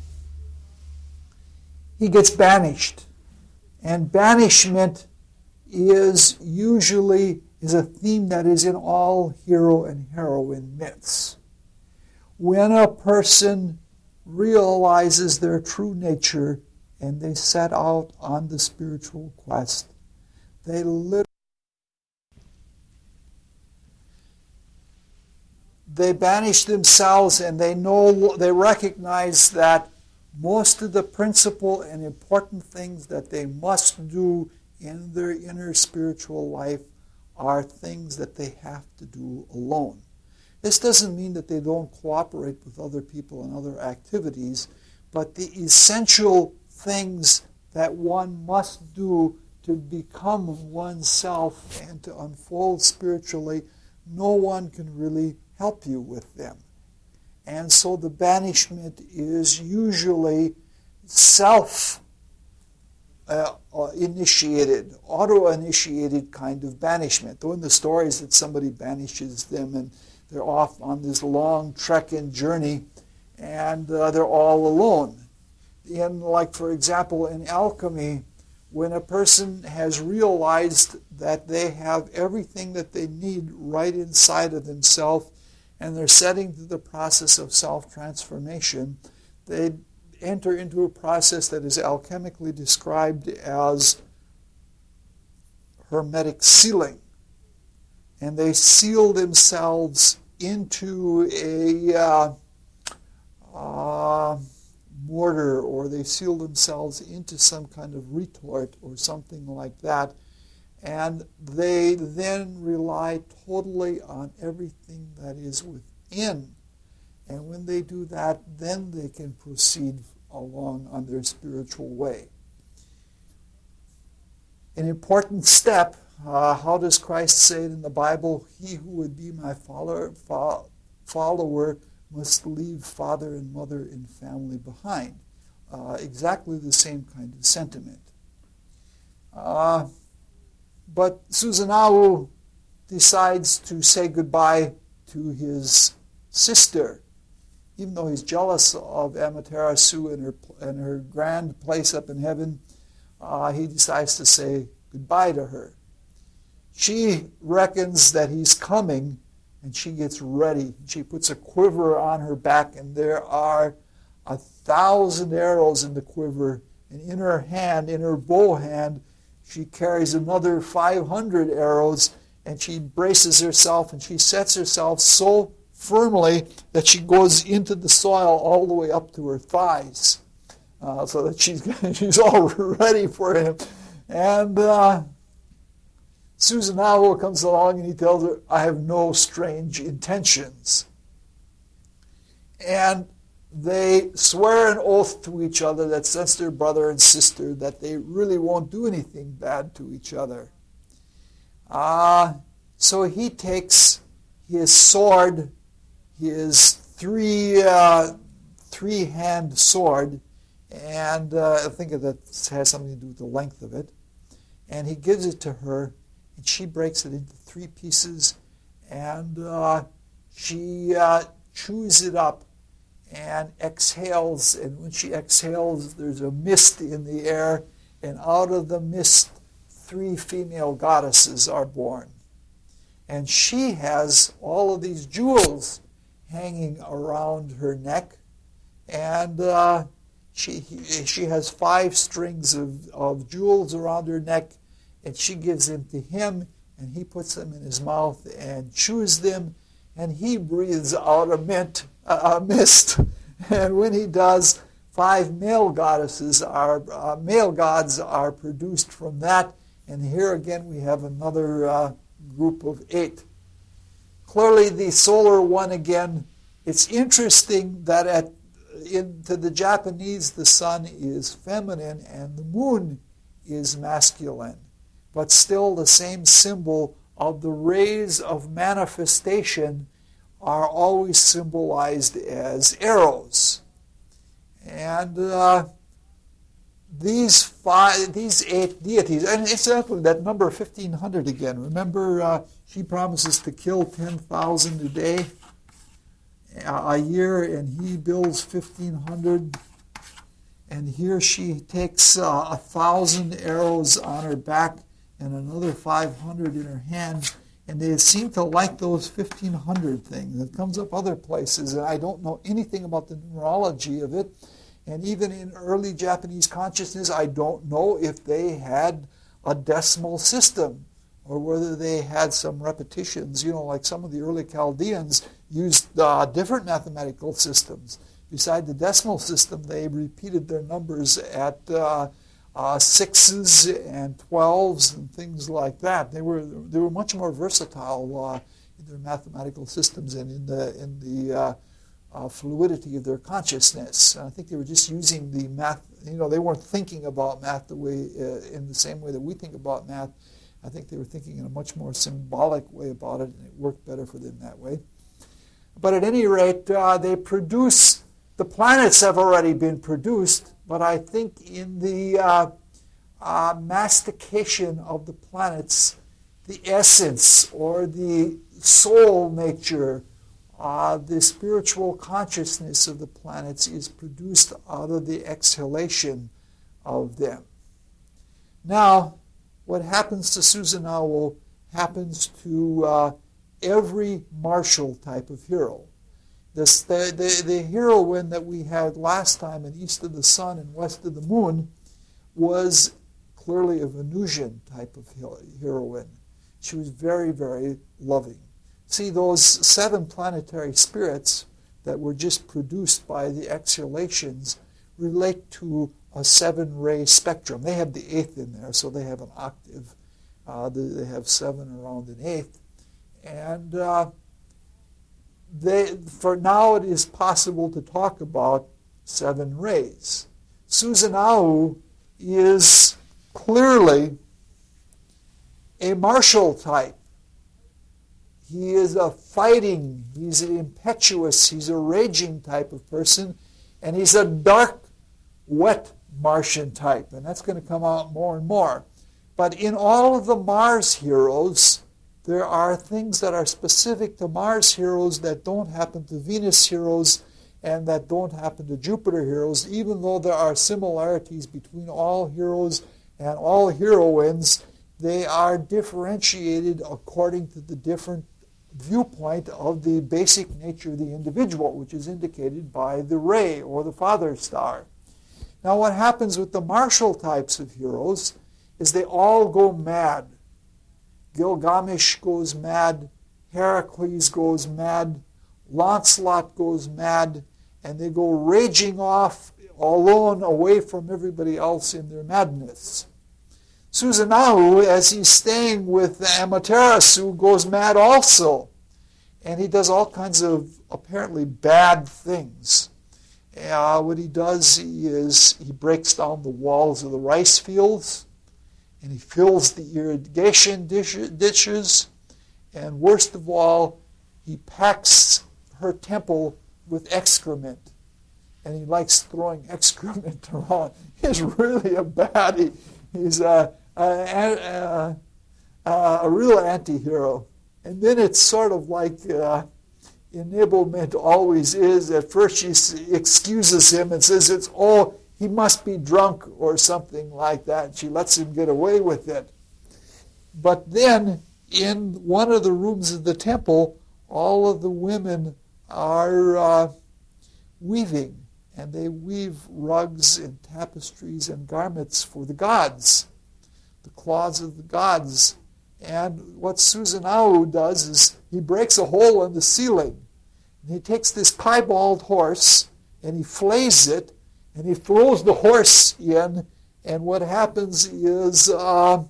he gets banished. And banishment is usually is a theme that is in all hero and heroine myths. When a person realizes their true nature and they set out on the spiritual quest, they literally they banish themselves, and they know they recognize that most of the principal and important things that they must do in their inner spiritual life are things that they have to do alone. This doesn't mean that they don't cooperate with other people in other activities, but the essential things that one must do to become oneself and to unfold spiritually, no one can really help you with them. And so the banishment is usually self Uh, initiated, auto-initiated kind of banishment. Though in the stories that somebody banishes them and they're off on this long trek and journey and uh, they're all alone. In, like, for example, in alchemy, when a person has realized that they have everything that they need right inside of themselves and they're setting to the process of self-transformation, they enter into a process that is alchemically described as hermetic sealing. And they seal themselves into a uh, uh, mortar, or they seal themselves into some kind of retort or something like that. And they then rely totally on everything that is within. And when they do that, then they can proceed along on their spiritual way. An important step, uh, how does Christ say it in the Bible? He who would be my follower, fo- follower must leave father and mother and family behind. Uh, exactly the same kind of sentiment. Uh, but Susanoo decides to say goodbye to his sister. Even though he's jealous of Amaterasu and her and her grand place up in heaven, uh, he decides to say goodbye to her. She reckons that he's coming, and she gets ready. She puts a quiver on her back, and there are a thousand arrows in the quiver. And in her hand, in her bow hand, she carries another five hundred arrows, and she braces herself, and she sets herself so firmly that she goes into the soil all the way up to her thighs, uh, so that she's she's all ready for him. And uh, Susanoo comes along and he tells her, I have no strange intentions. And they swear an oath to each other that since they're brother and sister, that they really won't do anything bad to each other. Uh, so he takes his sword, his three uh, three-hand sword, and uh, I think that has something to do with the length of it, and he gives it to her, and she breaks it into three pieces, and uh, she uh, chews it up and exhales, and when she exhales, there's a mist in the air, and out of the mist, three female goddesses are born. And she has all of these jewels hanging around her neck, and uh, she she has five strings of, of jewels around her neck, and she gives them to him, and he puts them in his mouth and chews them, and he breathes out a, mint, a mist. And when he does, five male goddesses are uh, male gods are produced from that. And here again we have another uh, group of eight. Clearly, the solar one again. It's interesting that at in to the Japanese, the sun is feminine and the moon is masculine, but still the same symbol of the rays of manifestation are always symbolized as arrows. And uh, these five, these eight deities, and incidentally, that number fifteen hundred again. Remember, uh, she promises to kill ten thousand a day, a year, and he builds fifteen hundred. And here she takes uh, a thousand arrows on her back and another five hundred in her hand. And they seem to like those fifteen hundred things. It comes up other places, and I don't know anything about the numerology of it. And even in early Japanese consciousness, I don't know if they had a decimal system or whether they had some repetitions. You know, like some of the early Chaldeans used uh, different mathematical systems. Beside the decimal system, they repeated their numbers at uh, uh, sixes and twelves and things like that. They were they were much more versatile uh, in their mathematical systems and in the in the uh, uh, fluidity of their consciousness. And I think they were just using the math. You know, they weren't thinking about math the way uh, in the same way that we think about math. I think they were thinking in a much more symbolic way about it, and it worked better for them that way. But at any rate, uh, they produce. The planets have already been produced, but I think in the uh, uh, mastication of the planets, the essence or the soul nature, uh, the spiritual consciousness of the planets is produced out of the exhalation of them. Now, what happens to Susanoo happens to uh, every martial type of hero. This, the, the, the heroine that we had last time in East of the Sun and West of the Moon was clearly a Venusian type of heroine. She was very, very loving. See, those seven planetary spirits that were just produced by the exhalations relate to a seven-ray spectrum. They have the eighth in there, so they have an octave. Uh, they, they have seven around an eighth. And uh, They, for now it is possible to talk about seven rays. Susanoo is clearly a martial type. He is a fighting, he's an impetuous, he's a raging type of person, and he's a dark, wet Martian type, and that's going to come out more and more. But in all of the Mars heroes, there are things that are specific to Mars heroes that don't happen to Venus heroes and that don't happen to Jupiter heroes, even though there are similarities between all heroes and all heroines. They are differentiated according to the different viewpoint of the basic nature of the individual, which is indicated by the ray or the father star. Now, what happens with the martial types of heroes is they all go mad. Gilgamesh goes mad, Heracles goes mad, Lancelot goes mad, and they go raging off alone away from everybody else in their madness. Susanoo, as he's staying with Amaterasu, goes mad also, and he does all kinds of apparently bad things. Uh, what he does is he breaks down the walls of the rice fields, and he fills the irrigation ditches, and worst of all, he packs her temple with excrement. And he likes throwing excrement around. He's really a baddie. He's a, a, a, a, a real anti-hero. And then it's sort of like uh, enablement always is. At first she excuses him and says, it's oh, he must be drunk or something like that. And she lets him get away with it. But then in one of the rooms of the temple, all of the women are uh, weaving. And they weave rugs and tapestries and garments for the gods, the cloths of the gods. And what Susanoo does is he breaks a hole in the ceiling. And he takes this piebald horse and he flays it and he throws the horse in. And what happens is uh,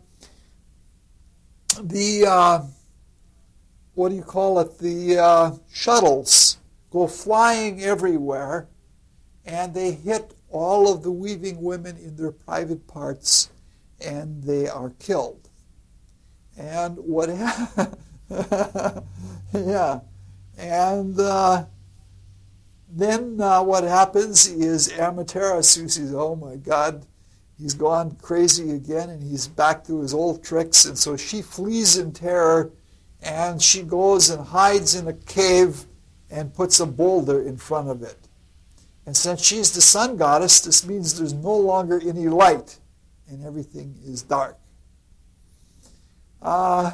the, uh, what do you call it, the uh, shuttles go flying everywhere. And they hit all of the weaving women in their private parts, and they are killed. And what happened? yeah. And uh, then uh, what happens is Amaterasu says, oh my God, he's gone crazy again, and he's back to his old tricks. And so she flees in terror, and she goes and hides in a cave and puts a boulder in front of it. And since she's the sun goddess, this means there's no longer any light, and everything is dark. Uh,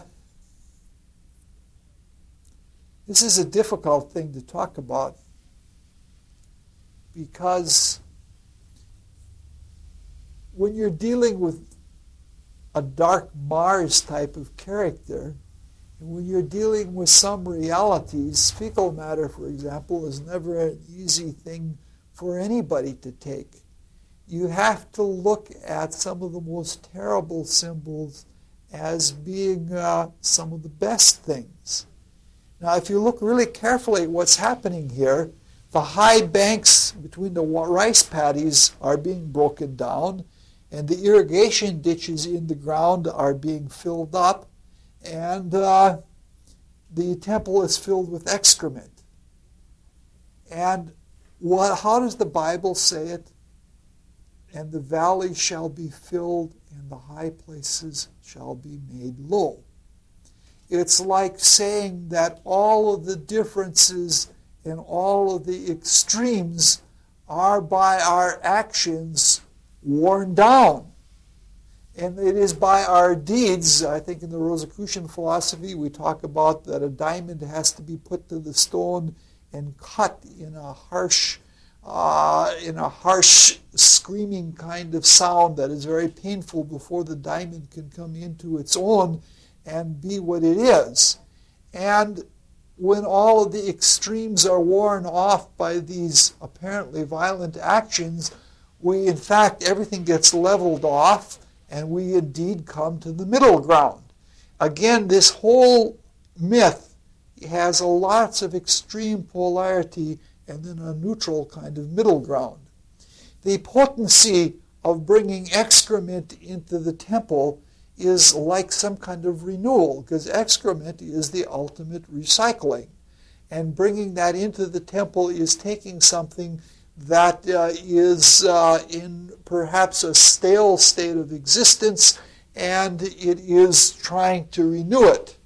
this is a difficult thing to talk about because when you're dealing with a dark Mars type of character, and when you're dealing with some realities, fecal matter, for example, is never an easy thing for anybody to take. You have to look at some of the most terrible symbols as being uh, some of the best things. Now, if you look really carefully at what's happening here, the high banks between the rice paddies are being broken down, and the irrigation ditches in the ground are being filled up, and uh, the temple is filled with excrement. And What, how does the Bible say it? And the valley shall be filled, and the high places shall be made low. It's like saying that all of the differences and all of the extremes are by our actions worn down. And it is by our deeds. I think in the Rosicrucian philosophy we talk about that a diamond has to be put to the stone and cut in a harsh, uh, in a harsh, screaming kind of sound that is very painful before the diamond can come into its own and be what it is. And when all of the extremes are worn off by these apparently violent actions, we, in fact, everything gets leveled off, and we indeed come to the middle ground. Again, this whole myth has a lots of extreme polarity and then a neutral kind of middle ground. The potency of bringing excrement into the temple is like some kind of renewal, because excrement is the ultimate recycling. And bringing that into the temple is taking something that uh, is uh, in perhaps a stale state of existence, and it is trying to renew it.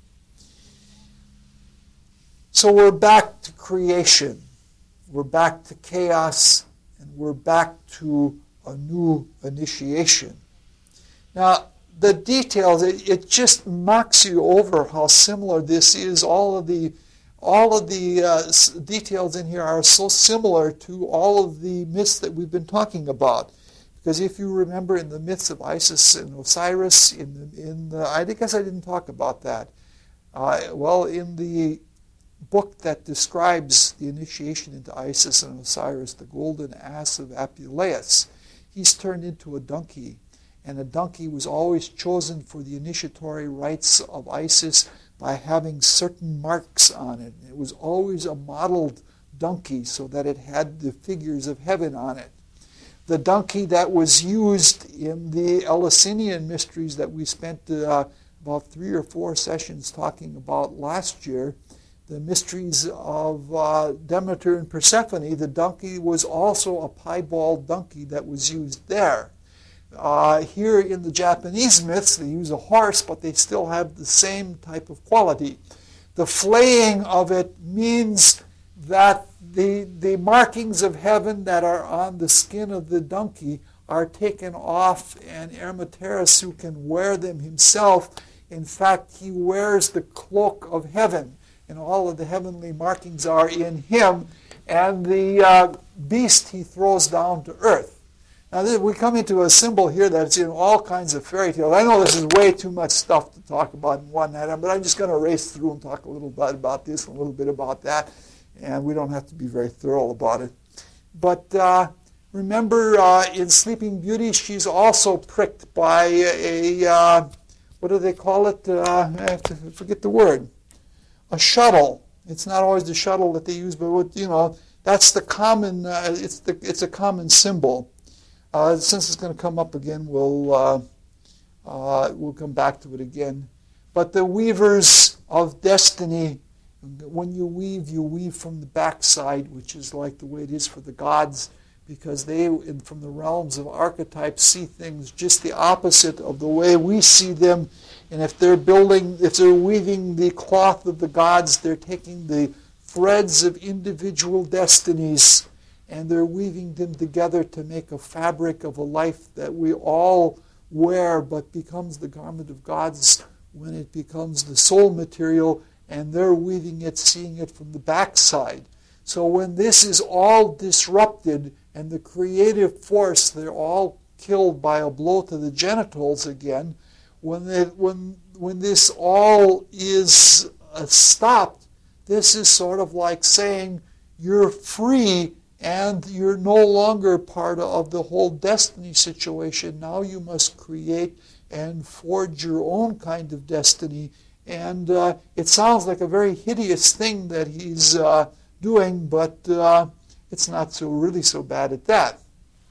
So we're back to creation. We're back to chaos, and we're back to a new initiation. Now, the details, it, it just knocks you over how similar this is. All of the all of the uh, details in here are so similar to all of the myths that we've been talking about. Because if you remember in the myths of Isis and Osiris, in the, in the, I guess I didn't talk about that. Uh, well, in the book that describes the initiation into Isis and Osiris, the golden ass of Apuleius, he's turned into a donkey. And a donkey was always chosen for the initiatory rites of Isis by having certain marks on it. It was always a modeled donkey so that it had the figures of heaven on it. The donkey that was used in the Eleusinian mysteries that we spent uh, about three or four sessions talking about last year, the mysteries of uh, Demeter and Persephone, the donkey was also a piebald donkey that was used there. Uh, here in the Japanese myths, they use a horse, but they still have the same type of quality. The flaying of it means that the, the markings of heaven that are on the skin of the donkey are taken off, and Amaterasu can wear them himself. In fact, he wears the cloak of heaven, and all of the heavenly markings are in him, and the uh, beast he throws down to earth. Now, this, we come into a symbol here that's in all kinds of fairy tales. I know this is way too much stuff to talk about in one night, but I'm just going to race through and talk a little bit about this and a little bit about that, and we don't have to be very thorough about it. But uh, remember, uh, in Sleeping Beauty, she's also pricked by a, uh, what do they call it? Uh, I have to forget the word. A shuttle. It's not always the shuttle that they use, but what, you know, that's the common. Uh, it's the it's a common symbol. Uh, since it's going to come up again, we'll uh, uh, we'll come back to it again. But the weavers of destiny, when you weave, you weave from the backside, which is like the way it is for the gods, because they, in, from the realms of archetypes, see things just the opposite of the way we see them. And if they're building, if they're weaving the cloth of the gods, they're taking the threads of individual destinies and they're weaving them together to make a fabric of a life that we all wear, but becomes the garment of gods when it becomes the soul material, and they're weaving it, seeing it from the backside. So when this is all disrupted and the creative force, they're all killed by a blow to the genitals again, when they, when when this all is uh, stopped, this is sort of like saying you're free and you're no longer part of the whole destiny situation. Now you must create and forge your own kind of destiny. And uh, it sounds like a very hideous thing that he's uh, doing, but uh, it's not so really so bad at that.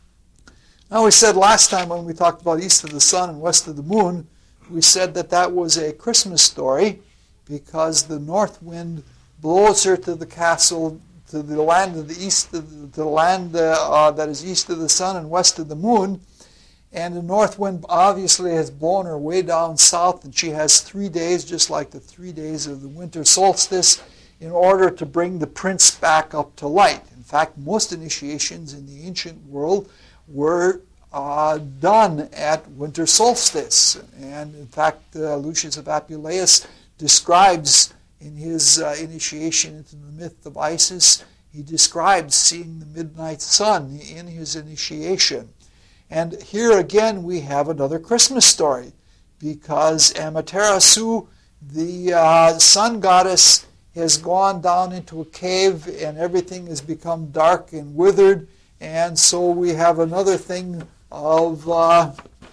Now, we said last time when we talked about East of the Sun and West of the Moon, we said that that was a Christmas story because the north wind blows her to the castle, to the land of the east, to the land uh, uh, that is east of the sun and west of the moon. And the north wind obviously has blown her way down south, and she has three days, just like the three days of the winter solstice, in order to bring the prince back up to light. In fact, most initiations in the ancient world were uh, done at winter solstice. And in fact, uh, Lucius of Apuleius describes in his uh, initiation into the myth of Isis, he describes seeing the midnight sun in his initiation. And here again we have another Christmas story, because Amaterasu, the uh, sun goddess, has gone down into a cave and everything has become dark and withered, and so we have another thing of, uh,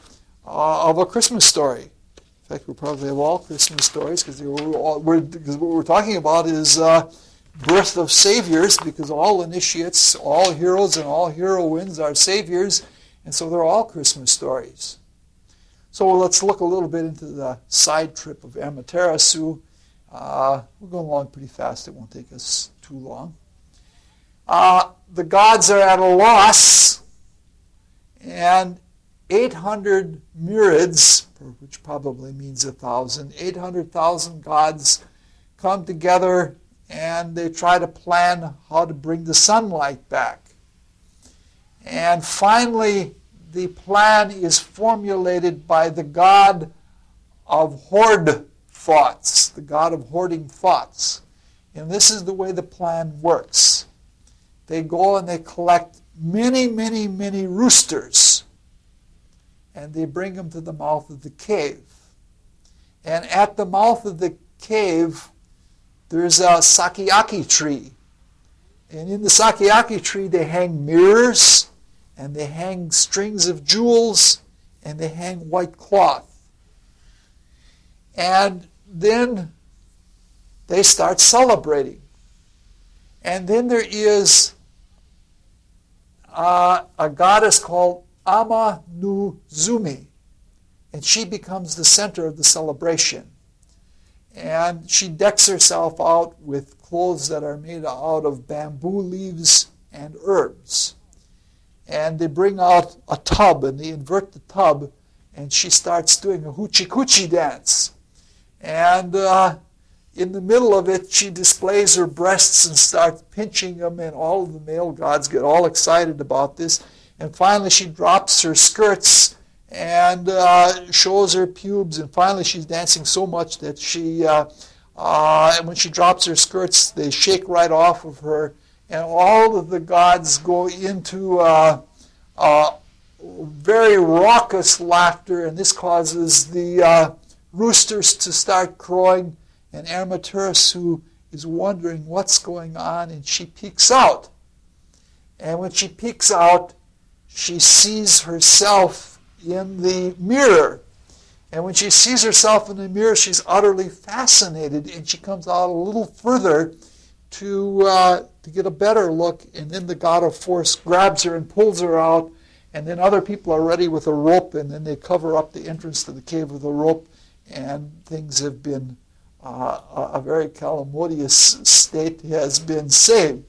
uh, of a Christmas story. In fact, we probably have all Christmas stories, because what we're talking about is uh, birth of saviors, because all initiates, all heroes and all heroines are saviors, and so they're all Christmas stories. So let's look a little bit into the side trip of Amaterasu. Uh, we're going along pretty fast. It won't take us too long. Uh, the gods are at a loss, and eight hundred myriads, which probably means a thousand, eight hundred thousand gods come together and they try to plan how to bring the sunlight back. And finally, the plan is formulated by the god of hoard thoughts, the god of hoarding thoughts. And this is the way the plan works. They go and they collect many, many, many roosters, and they bring them to the mouth of the cave. And at the mouth of the cave, there's a sakiaki tree. And in the sakiaki tree, they hang mirrors, and they hang strings of jewels, and they hang white cloth. And then they start celebrating. And then there is uh, a goddess called Ama-nu-Zumi, and she becomes the center of the celebration. And she decks herself out with clothes that are made out of bamboo leaves and herbs. And they bring out a tub, and they invert the tub, and she starts doing a hoochie-coochie dance. And uh, in the middle of it, she displays her breasts and starts pinching them, and all of the male gods get all excited about this. And finally, she drops her skirts and uh, shows her pubes, and finally she's dancing so much that she, uh, uh, and when she drops her skirts, they shake right off of her, and all of the gods go into uh, uh, very raucous laughter, and this causes the uh, roosters to start crowing, and Armaturus, who is wondering what's going on, and she peeks out. And when she peeks out, she sees herself in the mirror. And when she sees herself in the mirror, she's utterly fascinated, and she comes out a little further to uh, to get a better look, and then the god of force grabs her and pulls her out, and then other people are ready with a rope, and then they cover up the entrance to the cave with a rope, and things have been, uh, a very calamitous state has been saved.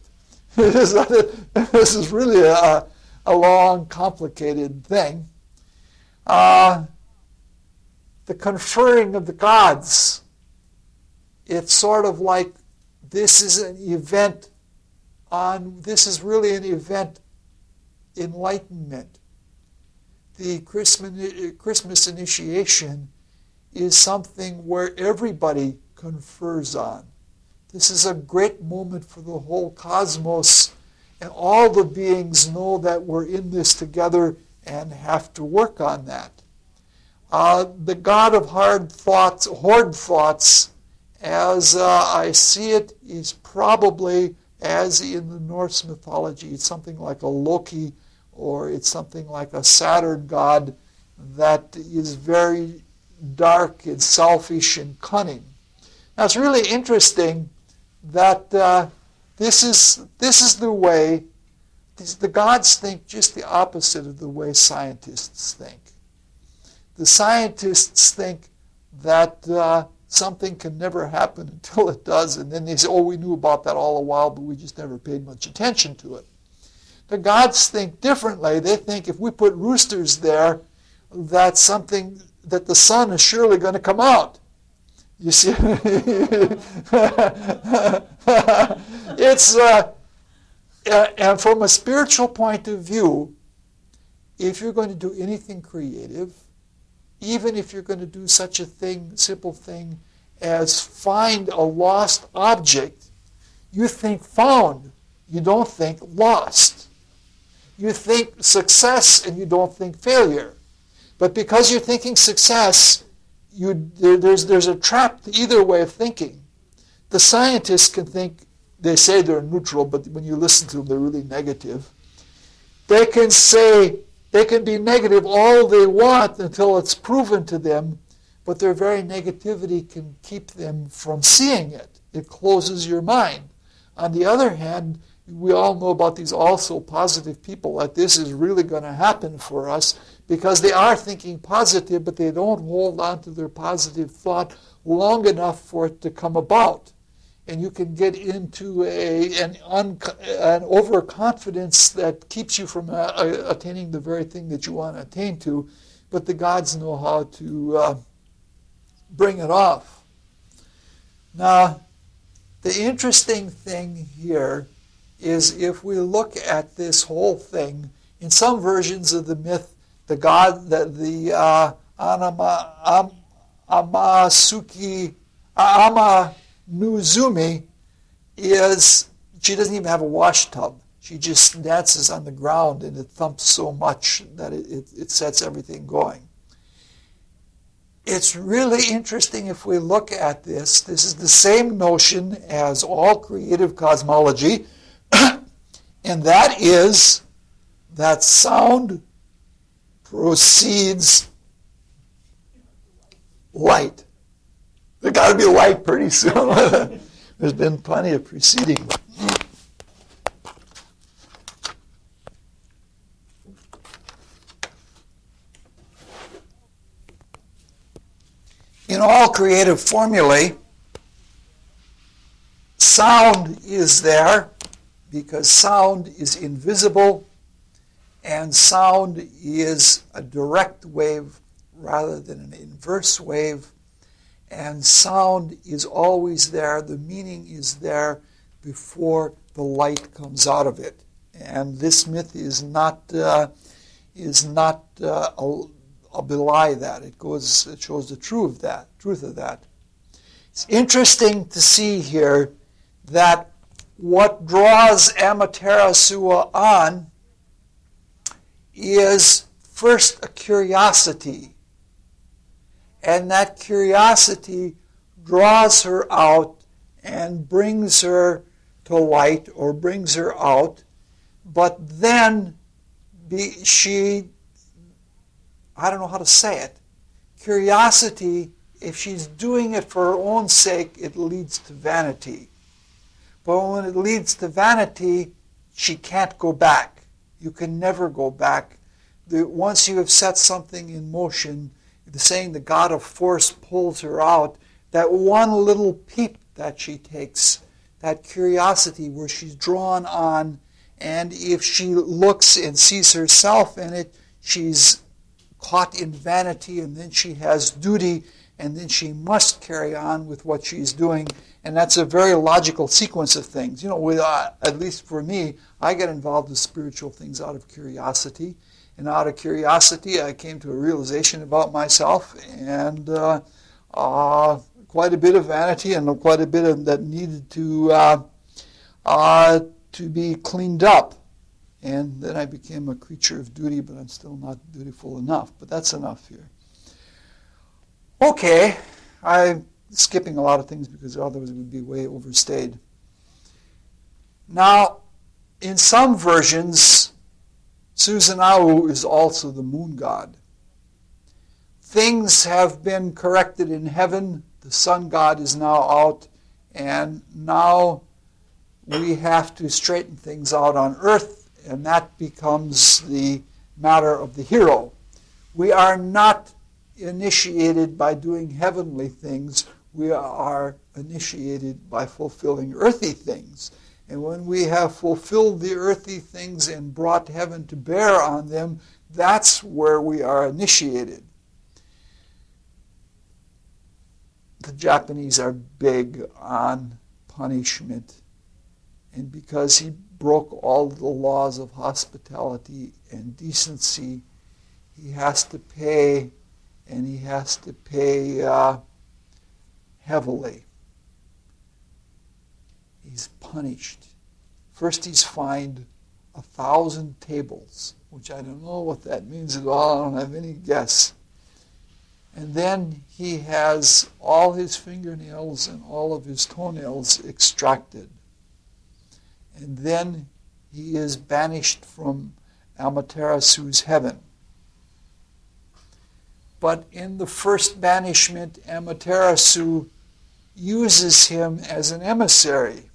This is really a, a long, complicated thing. Uh, the conferring of the gods, it's sort of like this is an event on, this is really an event enlightenment. The Christmas, Christmas initiation is something where everybody confers on. This is a great moment for the whole cosmos, and all the beings know that we're in this together and have to work on that. Uh, the god of hard thoughts, horde thoughts, as uh, I see it, is probably, as in the Norse mythology, it's something like a Loki, or it's something like a Saturn god that is very dark and selfish and cunning. Now it's really interesting that uh, this is this is the way the gods think just the opposite of the way scientists think. The scientists think that uh, something can never happen until it does, and then they say, oh, we knew about that all a while, but we just never paid much attention to it. The gods think differently. They think if we put roosters there, that something, that the sun is surely going to come out. You see? It's... Uh, Uh, and from a spiritual point of view, if you're going to do anything creative, even if you're going to do such a thing, simple thing as find a lost object, you think found, you don't think lost. You think success and you don't think failure. But because you're thinking success, you, there, there's, there's a trap to either way of thinking. The scientists can think, they say they're neutral, but when you listen to them, they're really negative. They can say, they can be negative all they want until it's proven to them, but their very negativity can keep them from seeing it. It closes your mind. On the other hand, we all know about these also positive people, that this is really going to happen for us because they are thinking positive, but they don't hold on to their positive thought long enough for it to come about. And you can get into a, an, un, an overconfidence that keeps you from uh, attaining the very thing that you want to attain to, but the gods know how to uh, bring it off. Now, the interesting thing here is if we look at this whole thing, in some versions of the myth, the god, the, the uh, Anama, Am, Amasuki, Ama-nu-Zumi is, she doesn't even have a wash tub. She just dances on the ground and it thumps so much that it, it, it sets everything going. It's really interesting if we look at this. This is the same notion as all creative cosmology, and that is that sound proceeds light. There's got to be light pretty soon. There's been plenty of preceding. In all creative formulae, sound is there because sound is invisible and sound is a direct wave rather than an inverse wave. And sound is always there. The meaning is there before the light comes out of it. And this myth is not uh, is not uh, a, a belie that. It goes. It shows the truth of that. Truth of that. It's interesting to see here that what draws Amaterasu on is first a curiosity. And that curiosity draws her out and brings her to light or brings her out. But then be, she, I don't know how to say it, curiosity, if she's doing it for her own sake, it leads to vanity. But when it leads to vanity, she can't go back. You can never go back. The, once you have set something in motion, the saying the God of force pulls her out, that one little peep that she takes, that curiosity where she's drawn on, and if she looks and sees herself in it, she's caught in vanity, and then she has duty, and then she must carry on with what she's doing. And that's a very logical sequence of things. You know, with, uh, at least for me, I get involved with spiritual things out of curiosity. And out of curiosity, I came to a realization about myself, and uh, uh, quite a bit of vanity, and quite a bit of that needed to uh, uh, to be cleaned up. And then I became a creature of duty, but I'm still not dutiful enough. But that's enough here. Okay, I'm skipping a lot of things because otherwise it would be way overstayed. Now, in some versions, Susanoo is also the moon god. Things have been corrected in heaven. The sun god is now out, and now we have to straighten things out on earth, and that becomes the matter of the hero. We are not initiated by doing heavenly things. We are initiated by fulfilling earthy things. And when we have fulfilled the earthy things and brought heaven to bear on them, that's where we are initiated. The Japanese are big on punishment. And because he broke all the laws of hospitality and decency, he has to pay, and he has to pay uh, heavily. He's punished. First he's fined a thousand tables, which I don't know what that means at all. I don't have any guess. And then he has all his fingernails and all of his toenails extracted. And then he is banished from Amaterasu's heaven. But in the first banishment, Amaterasu uses him as an emissary.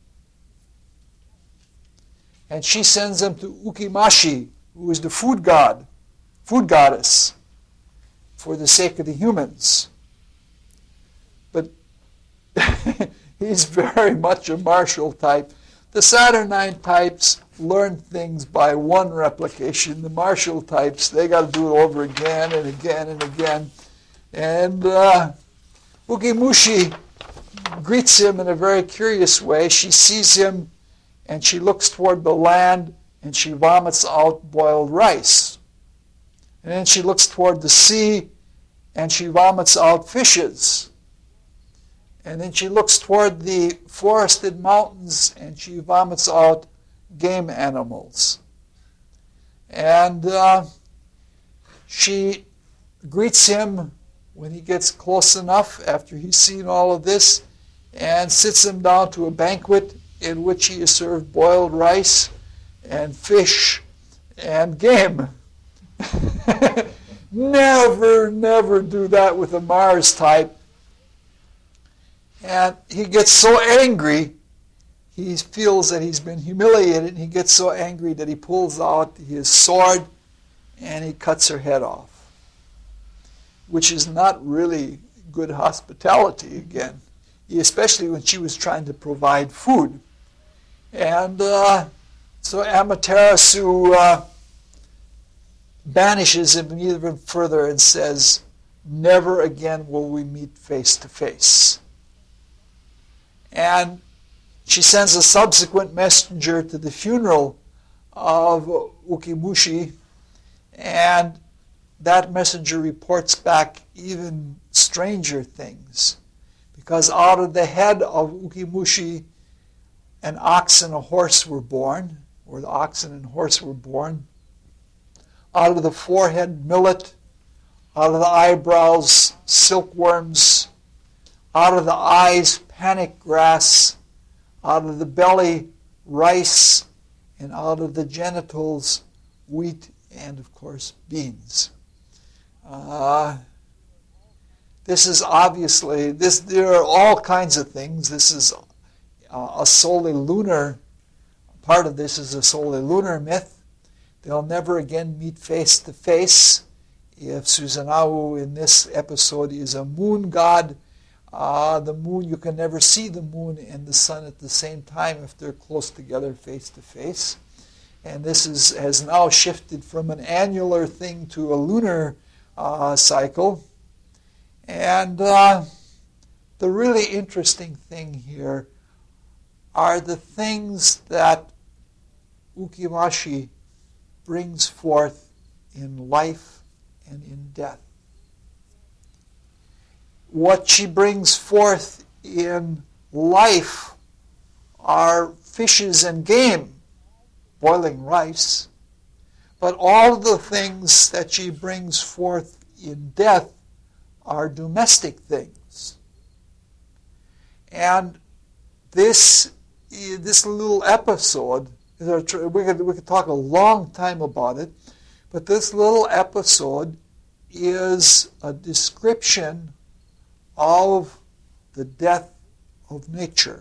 And she sends him to Ukimashi, who is the food god, food goddess, for the sake of the humans. But he's very much a martial type. The Saturnine types learn things by one replication. The martial types, they got to do it over again and again and again. And uh, Ukimushi greets him in a very curious way. She sees him and she looks toward the land and she vomits out boiled rice. And then she looks toward the sea and she vomits out fishes. And then she looks toward the forested mountains and she vomits out game animals. And uh, she greets him when he gets close enough after he's seen all of this and sits him down to a banquet in which he is served boiled rice and fish and game. Never, never do that with a Mars type. And he gets so angry, he feels that he's been humiliated, and he gets so angry that he pulls out his sword and he cuts her head off, which is not really good hospitality again, especially when she was trying to provide food. And uh, so Amaterasu uh, banishes him even further and says, never again will we meet face to face. And she sends a subsequent messenger to the funeral of Ukimushi, and that messenger reports back even stranger things, because out of the head of Ukimushi, an ox and a horse were born, or the oxen and horse were born. Out of the forehead, millet. Out of the eyebrows, silkworms. Out of the eyes, panic grass. Out of the belly, rice. And out of the genitals, wheat and, of course, beans. Uh, this is obviously, this. there are all kinds of things. This is uh, a solely lunar, part of this is a solely lunar myth. They'll never again meet face to face. If Susanoo in this episode is a moon god, uh, the moon, you can never see the moon and the sun at the same time if they're close together face to face. And this is, has now shifted from an annular thing to a lunar uh, cycle. And uh, the really interesting thing here are the things that Ukimashi brings forth in life and in death. What she brings forth in life are fishes and game, boiling rice, but all the things that she brings forth in death are domestic things. And this, this little episode, we could, we could talk a long time about it, but this little episode is a description of the death of nature.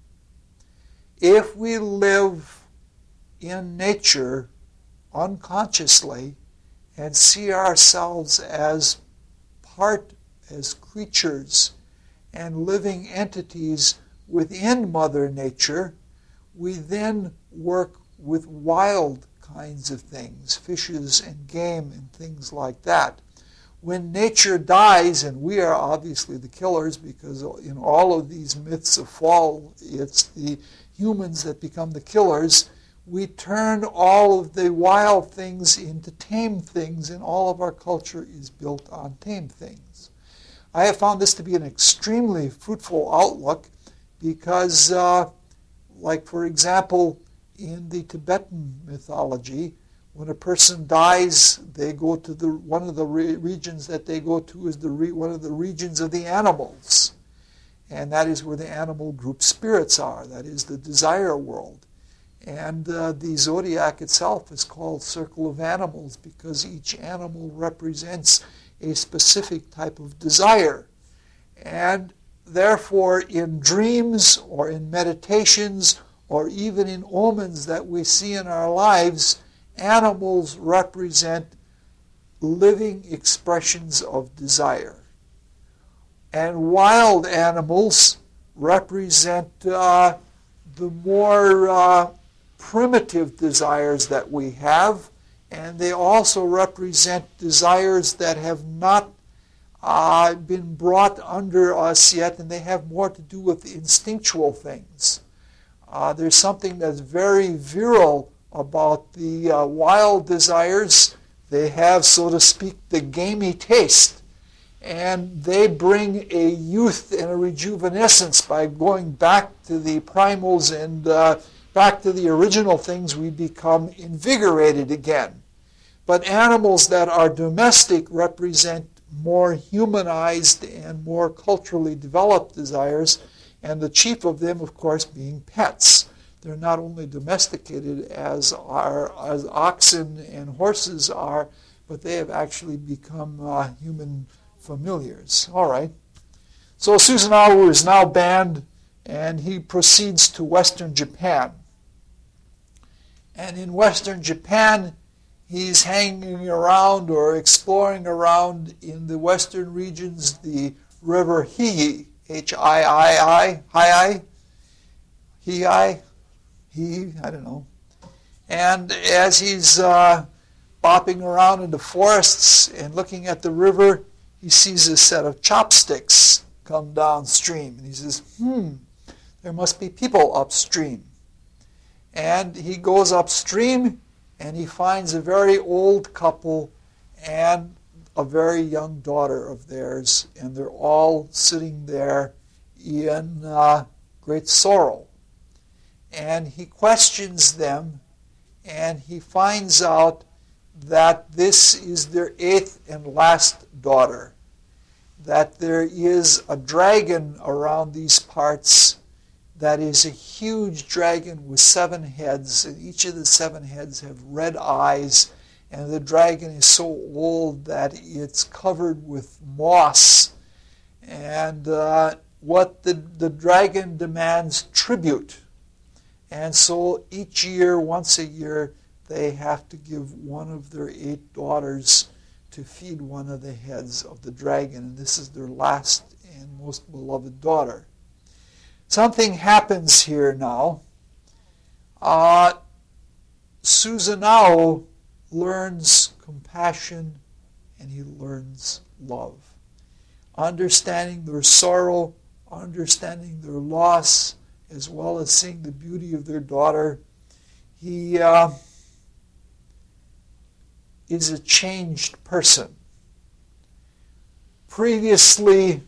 If we live in nature unconsciously and see ourselves as part, as creatures and living entities within Mother Nature, we then work with wild kinds of things, fishes and game and things like that. When nature dies, and we are obviously the killers, because in all of these myths of fall, it's the humans that become the killers, we turn all of the wild things into tame things, and all of our culture is built on tame things. I have found this to be an extremely fruitful outlook because, uh, like for example, in the Tibetan mythology, when a person dies, they go to the one of the re- regions that they go to is the re- one of the regions of the animals, and that is where the animal group spirits are. That is the desire world, and uh, the zodiac itself is called Circle of Animals because each animal represents a specific type of desire, and therefore in dreams or in meditations or even in omens that we see in our lives, animals represent living expressions of desire. And wild animals represent uh, the more uh, primitive desires that we have, and they also represent desires that have not uh, been brought under us yet, and they have more to do with instinctual things. Uh, there's something that's very virile about the uh, wild desires. They have, so to speak, the gamey taste. And they bring a youth and a rejuvenescence by going back to the primals and uh, back to the original things. We become invigorated again. But animals that are domestic represent more humanized and more culturally developed desires, and the chief of them, of course, being pets. They're not only domesticated as our as oxen and horses are, but they have actually become uh, human familiars. All right. So Susanoo is now banned, and he proceeds to Western Japan. And in Western Japan, he's hanging around or exploring around in the western regions, the river Hii, H I I I, Hii, Hii, Hii, I don't know. And as he's uh, bopping around in the forests and looking at the river, he sees a set of chopsticks come downstream. And he says, hmm, there must be people upstream. And he goes upstream and he finds a very old couple and a very young daughter of theirs. And they're all sitting there in uh, great sorrow. And he questions them, and he finds out that this is their eighth and last daughter, that there is a dragon around these parts that is a huge dragon with seven heads, and each of the seven heads have red eyes, and the dragon is so old that it's covered with moss. And uh, what the, the dragon demands tribute. And so each year, once a year, they have to give one of their eight daughters to feed one of the heads of the dragon. And this is their last and most beloved daughter. Something happens here now. Uh, Susanoo learns compassion and he learns love. Understanding their sorrow, understanding their loss, as well as seeing the beauty of their daughter, he uh, is a changed person. Previously,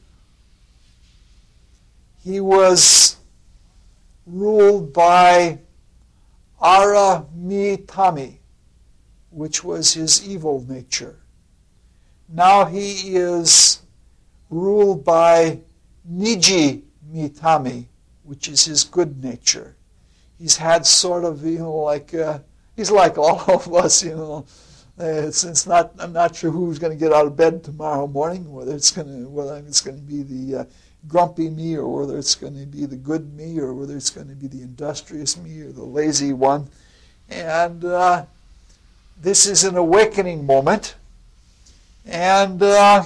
he was ruled by Ara Mi Tami, which was his evil nature. Now he is ruled by Niji Mi Tami, which is his good nature. He's had sort of, you know, like, uh, he's like all of us, you know. Uh, since not, I'm not sure who's going to get out of bed tomorrow morning, whether it's going to, whether it's going to be the uh, grumpy me, or whether it's going to be the good me, or whether it's going to be the industrious me, or the lazy one. And uh, this is an awakening moment. And uh,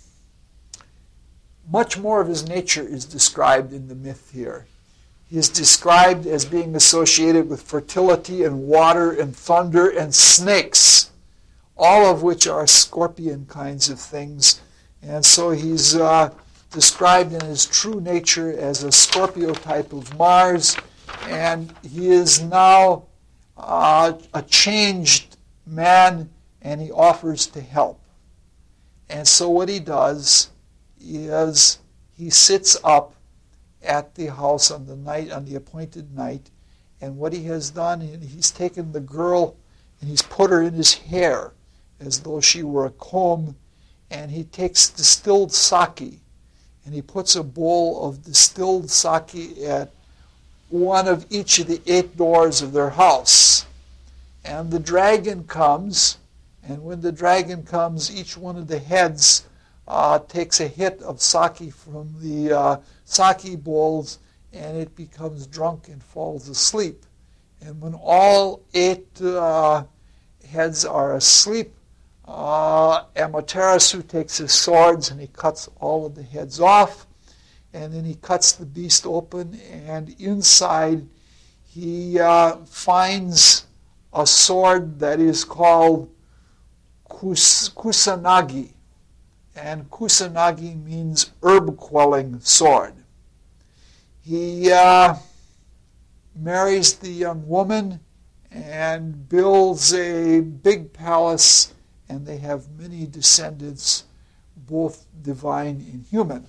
much more of his nature is described in the myth here. He is described as being associated with fertility and water and thunder and snakes, all of which are scorpion kinds of things. And so he's uh, described in his true nature as a Scorpio type of Mars, and he is now uh, a changed man, and he offers to help. And so what he does is he sits up at the house on the night, on the appointed night, and what he has done, he's taken the girl and he's put her in his hair as though she were a comb, and he takes distilled sake and he puts a bowl of distilled sake at one of each of the eight doors of their house. And the dragon comes, and when the dragon comes, each one of the heads uh, takes a hit of sake from the uh, sake bowls, and it becomes drunk and falls asleep. And when all eight uh, heads are asleep, uh, Amaterasu takes his swords and he cuts all of the heads off, and then he cuts the beast open, and inside he uh, finds a sword that is called kus- kusanagi. And kusanagi means herb-quelling sword. He uh, marries the young woman and builds a big palace, and they have many descendants, both divine and human.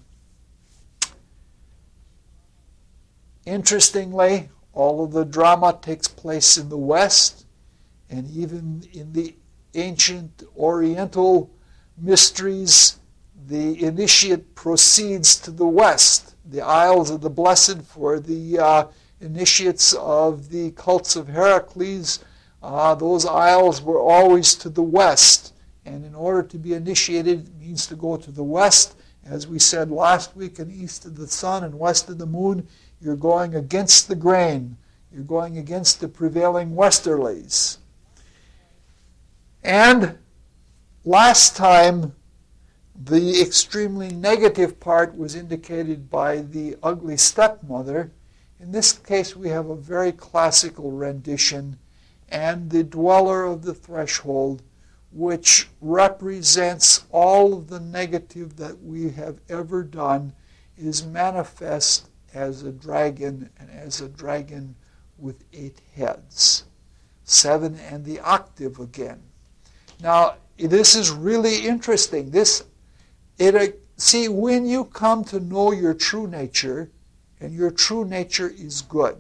Interestingly, all of the drama takes place in the West, and even in the ancient Oriental mysteries, the initiate proceeds to the West. The Isles of the Blessed for the uh, initiates of the cults of Heracles, uh, those isles were always to the west. And in order to be initiated, it means to go to the west. As we said last week, and east of the sun and west of the moon, you're going against the grain. You're going against the prevailing westerlies. And last time, The extremely negative part was indicated by the ugly stepmother. In this case, we have a very classical rendition, and the dweller of the threshold, which represents all of the negative that we have ever done, is manifest as a dragon, and as a dragon with eight heads. Seven and the octave again. Now, this is really interesting. This, it, see, when you come to know your true nature, and your true nature is good,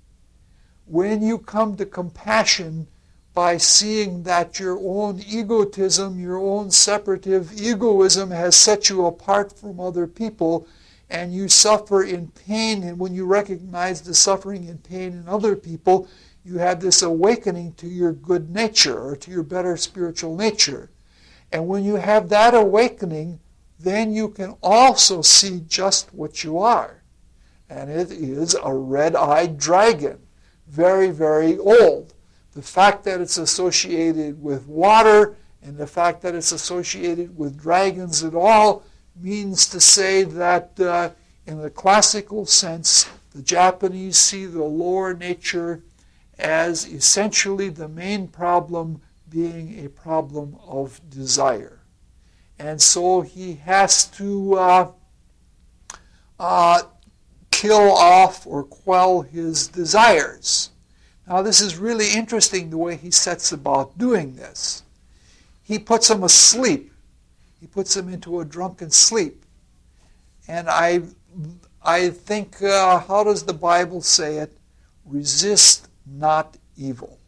when you come to compassion by seeing that your own egotism, your own separative egoism has set you apart from other people, and you suffer in pain, and when you recognize the suffering and pain in other people, you have this awakening to your good nature, or to your better spiritual nature. And when you have that awakening, then you can also see just what you are. And it is a red-eyed dragon, very, very old. The fact that it's associated with water, and the fact that it's associated with dragons at all, means to say that uh, in the classical sense, the Japanese see the lower nature as essentially the main problem being a problem of desire. And so he has to uh, uh, kill off or quell his desires. Now this is really interesting the way he sets about doing this. He puts them asleep. He puts them into a drunken sleep. And I, I think, uh, how does the Bible say it? Resist not evil.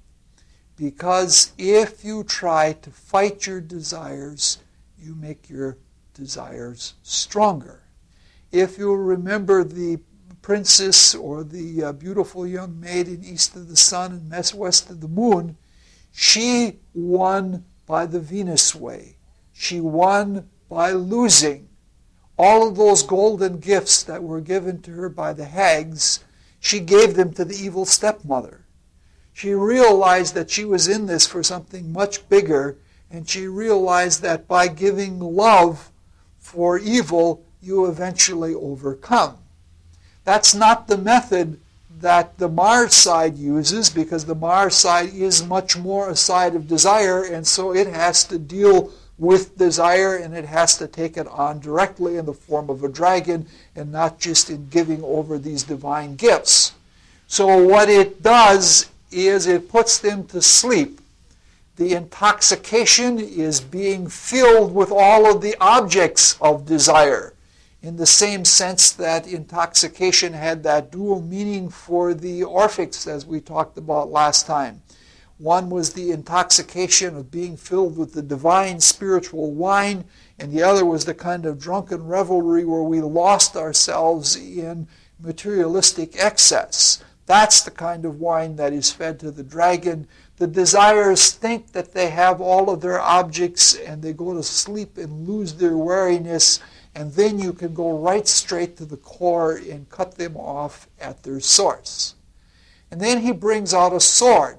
Because if you try to fight your desires, you make your desires stronger. If you remember the princess or the uh, beautiful young maid in East of the Sun and West of the Moon, she won by the Venus way. She won by losing. All of those golden gifts that were given to her by the hags, she gave them to the evil stepmother. She realized that she was in this for something much bigger, and she realized that by giving love for evil, you eventually overcome. That's not the method that the Mars side uses, because the Mars side is much more a side of desire, and so it has to deal with desire, and it has to take it on directly in the form of a dragon, and not just in giving over these divine gifts. So what it does is it puts them to sleep. The intoxication is being filled with all of the objects of desire, in the same sense that intoxication had that dual meaning for the Orphics, as we talked about last time. One was the intoxication of being filled with the divine spiritual wine, and the other was the kind of drunken revelry where we lost ourselves in materialistic excess. That's the kind of wine that is fed to the dragon. The desires think that they have all of their objects, and they go to sleep and lose their wariness, and then you can go right straight to the core and cut them off at their source. And then he brings out a sword.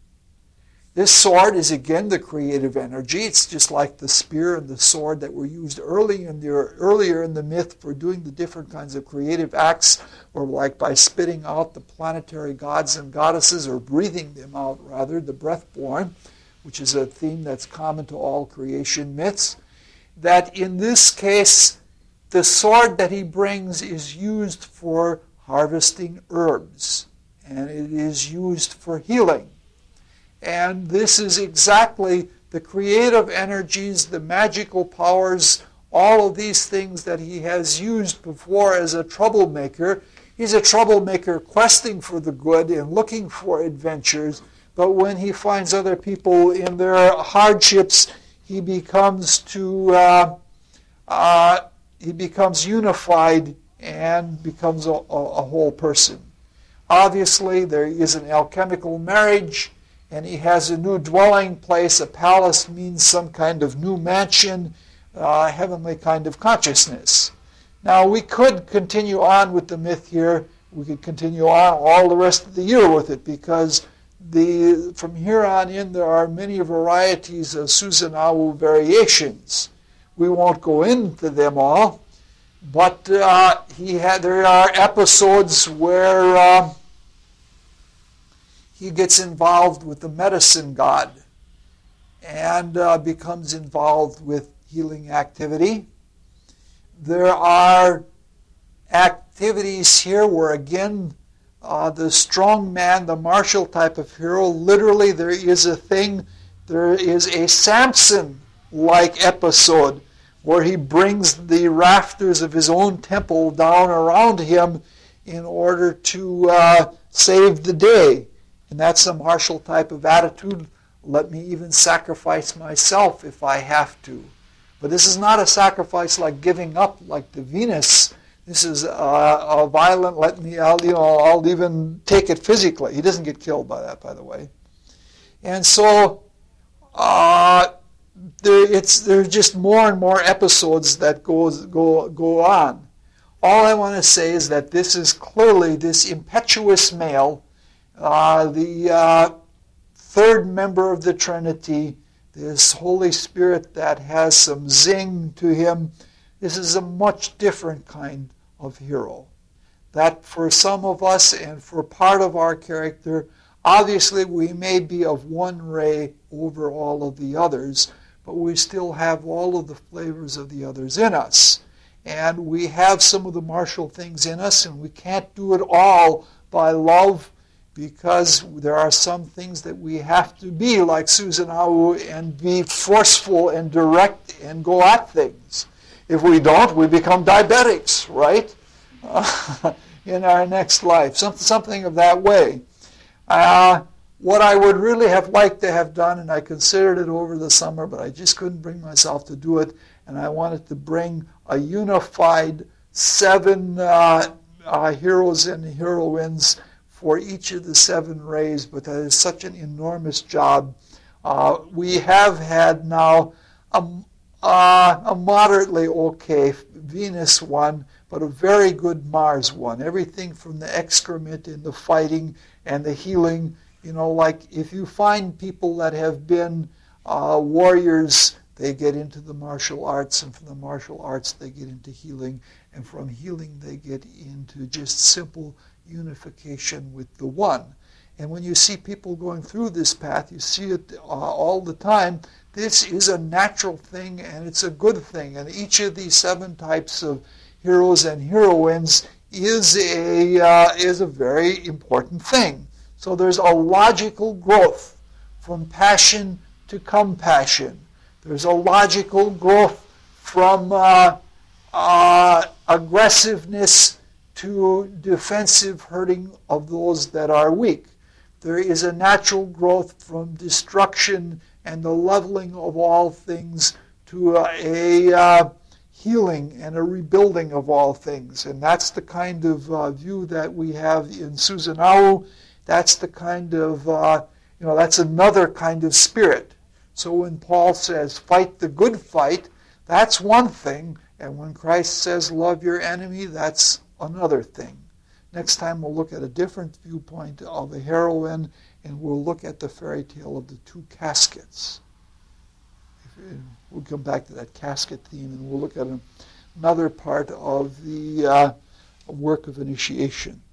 This sword is again the creative energy. It's just like the spear and the sword that were used early in the, earlier in the myth for doing the different kinds of creative acts, or like by spitting out the planetary gods and goddesses, or breathing them out rather, the breath-born, which is a theme that's common to all creation myths. That in this case, the sword that he brings is used for harvesting herbs, and it is used for healing. And this is exactly the creative energies, the magical powers, all of these things that he has used before as a troublemaker. He's a troublemaker questing for the good and looking for adventures, but when he finds other people in their hardships, he becomes to uh, uh, he becomes unified and becomes a, a, a whole person. Obviously, there is an alchemical marriage, and he has a new dwelling place. A palace means some kind of new mansion, uh, heavenly kind of consciousness. Now, we could continue on with the myth here. We could continue on all the rest of the year with it, because the from here on in there are many varieties of Susanoo variations. We won't go into them all, but uh, he had. There are episodes where uh, he gets involved with the medicine god and uh, becomes involved with healing activity. There are activities here where, again, uh, the strong man, the martial type of hero, literally there is a thing, there is a Samson-like episode where he brings the rafters of his own temple down around him in order to uh, save the day. And that's a martial type of attitude. Let me even sacrifice myself if I have to. But this is not a sacrifice like giving up, like the Venus. This is uh, a violent, let me, I'll, you know, I'll even take it physically. He doesn't get killed by that, by the way. And so uh, there, it's, there's just more and more episodes that goes, go, go on. All I want to say is that this is clearly this impetuous male, uh, the uh, third member of the Trinity, this Holy Spirit that has some zing to him. This is a much different kind of hero. That for some of us and for part of our character, obviously we may be of one ray over all of the others, but we still have all of the flavors of the others in us. And we have some of the martial things in us, and we can't do it all by love, because there are some things that we have to be like Susanoo and be forceful and direct and go at things. If we don't, we become diabetics, right? Uh, in our next life, something, something of that way. Uh, what I would really have liked to have done, and I considered it over the summer, but I just couldn't bring myself to do it, and I wanted to bring a unified seven uh, uh, heroes and heroines for each of the seven rays, but that is such an enormous job. Uh, we have had now a, uh, a moderately okay Venus one, but a very good Mars one. Everything from the excrement and the fighting and the healing. You know, like if you find people that have been uh, warriors, they get into the martial arts, and from the martial arts they get into healing, and from healing they get into just simple unification with the one. And when you see people going through this path, you see it uh, all the time. This is a natural thing, and it's a good thing. And each of these seven types of heroes and heroines is a uh, is a very important thing. So there's a logical growth from passion to compassion. There's a logical growth from uh, uh, aggressiveness to defensive hurting of those that are weak. There is a natural growth from destruction and the leveling of all things to a, a uh, healing and a rebuilding of all things. And that's the kind of uh, view that we have in Susanoo. That's the kind of, uh, you know, that's another kind of spirit. So when Paul says, fight the good fight, that's one thing. And when Christ says, love your enemy, that's another thing. Next time we'll look at a different viewpoint of a heroine, and we'll look at the fairy tale of the two caskets. We'll come back to that casket theme, and we'll look at another part of the uh, work of initiation.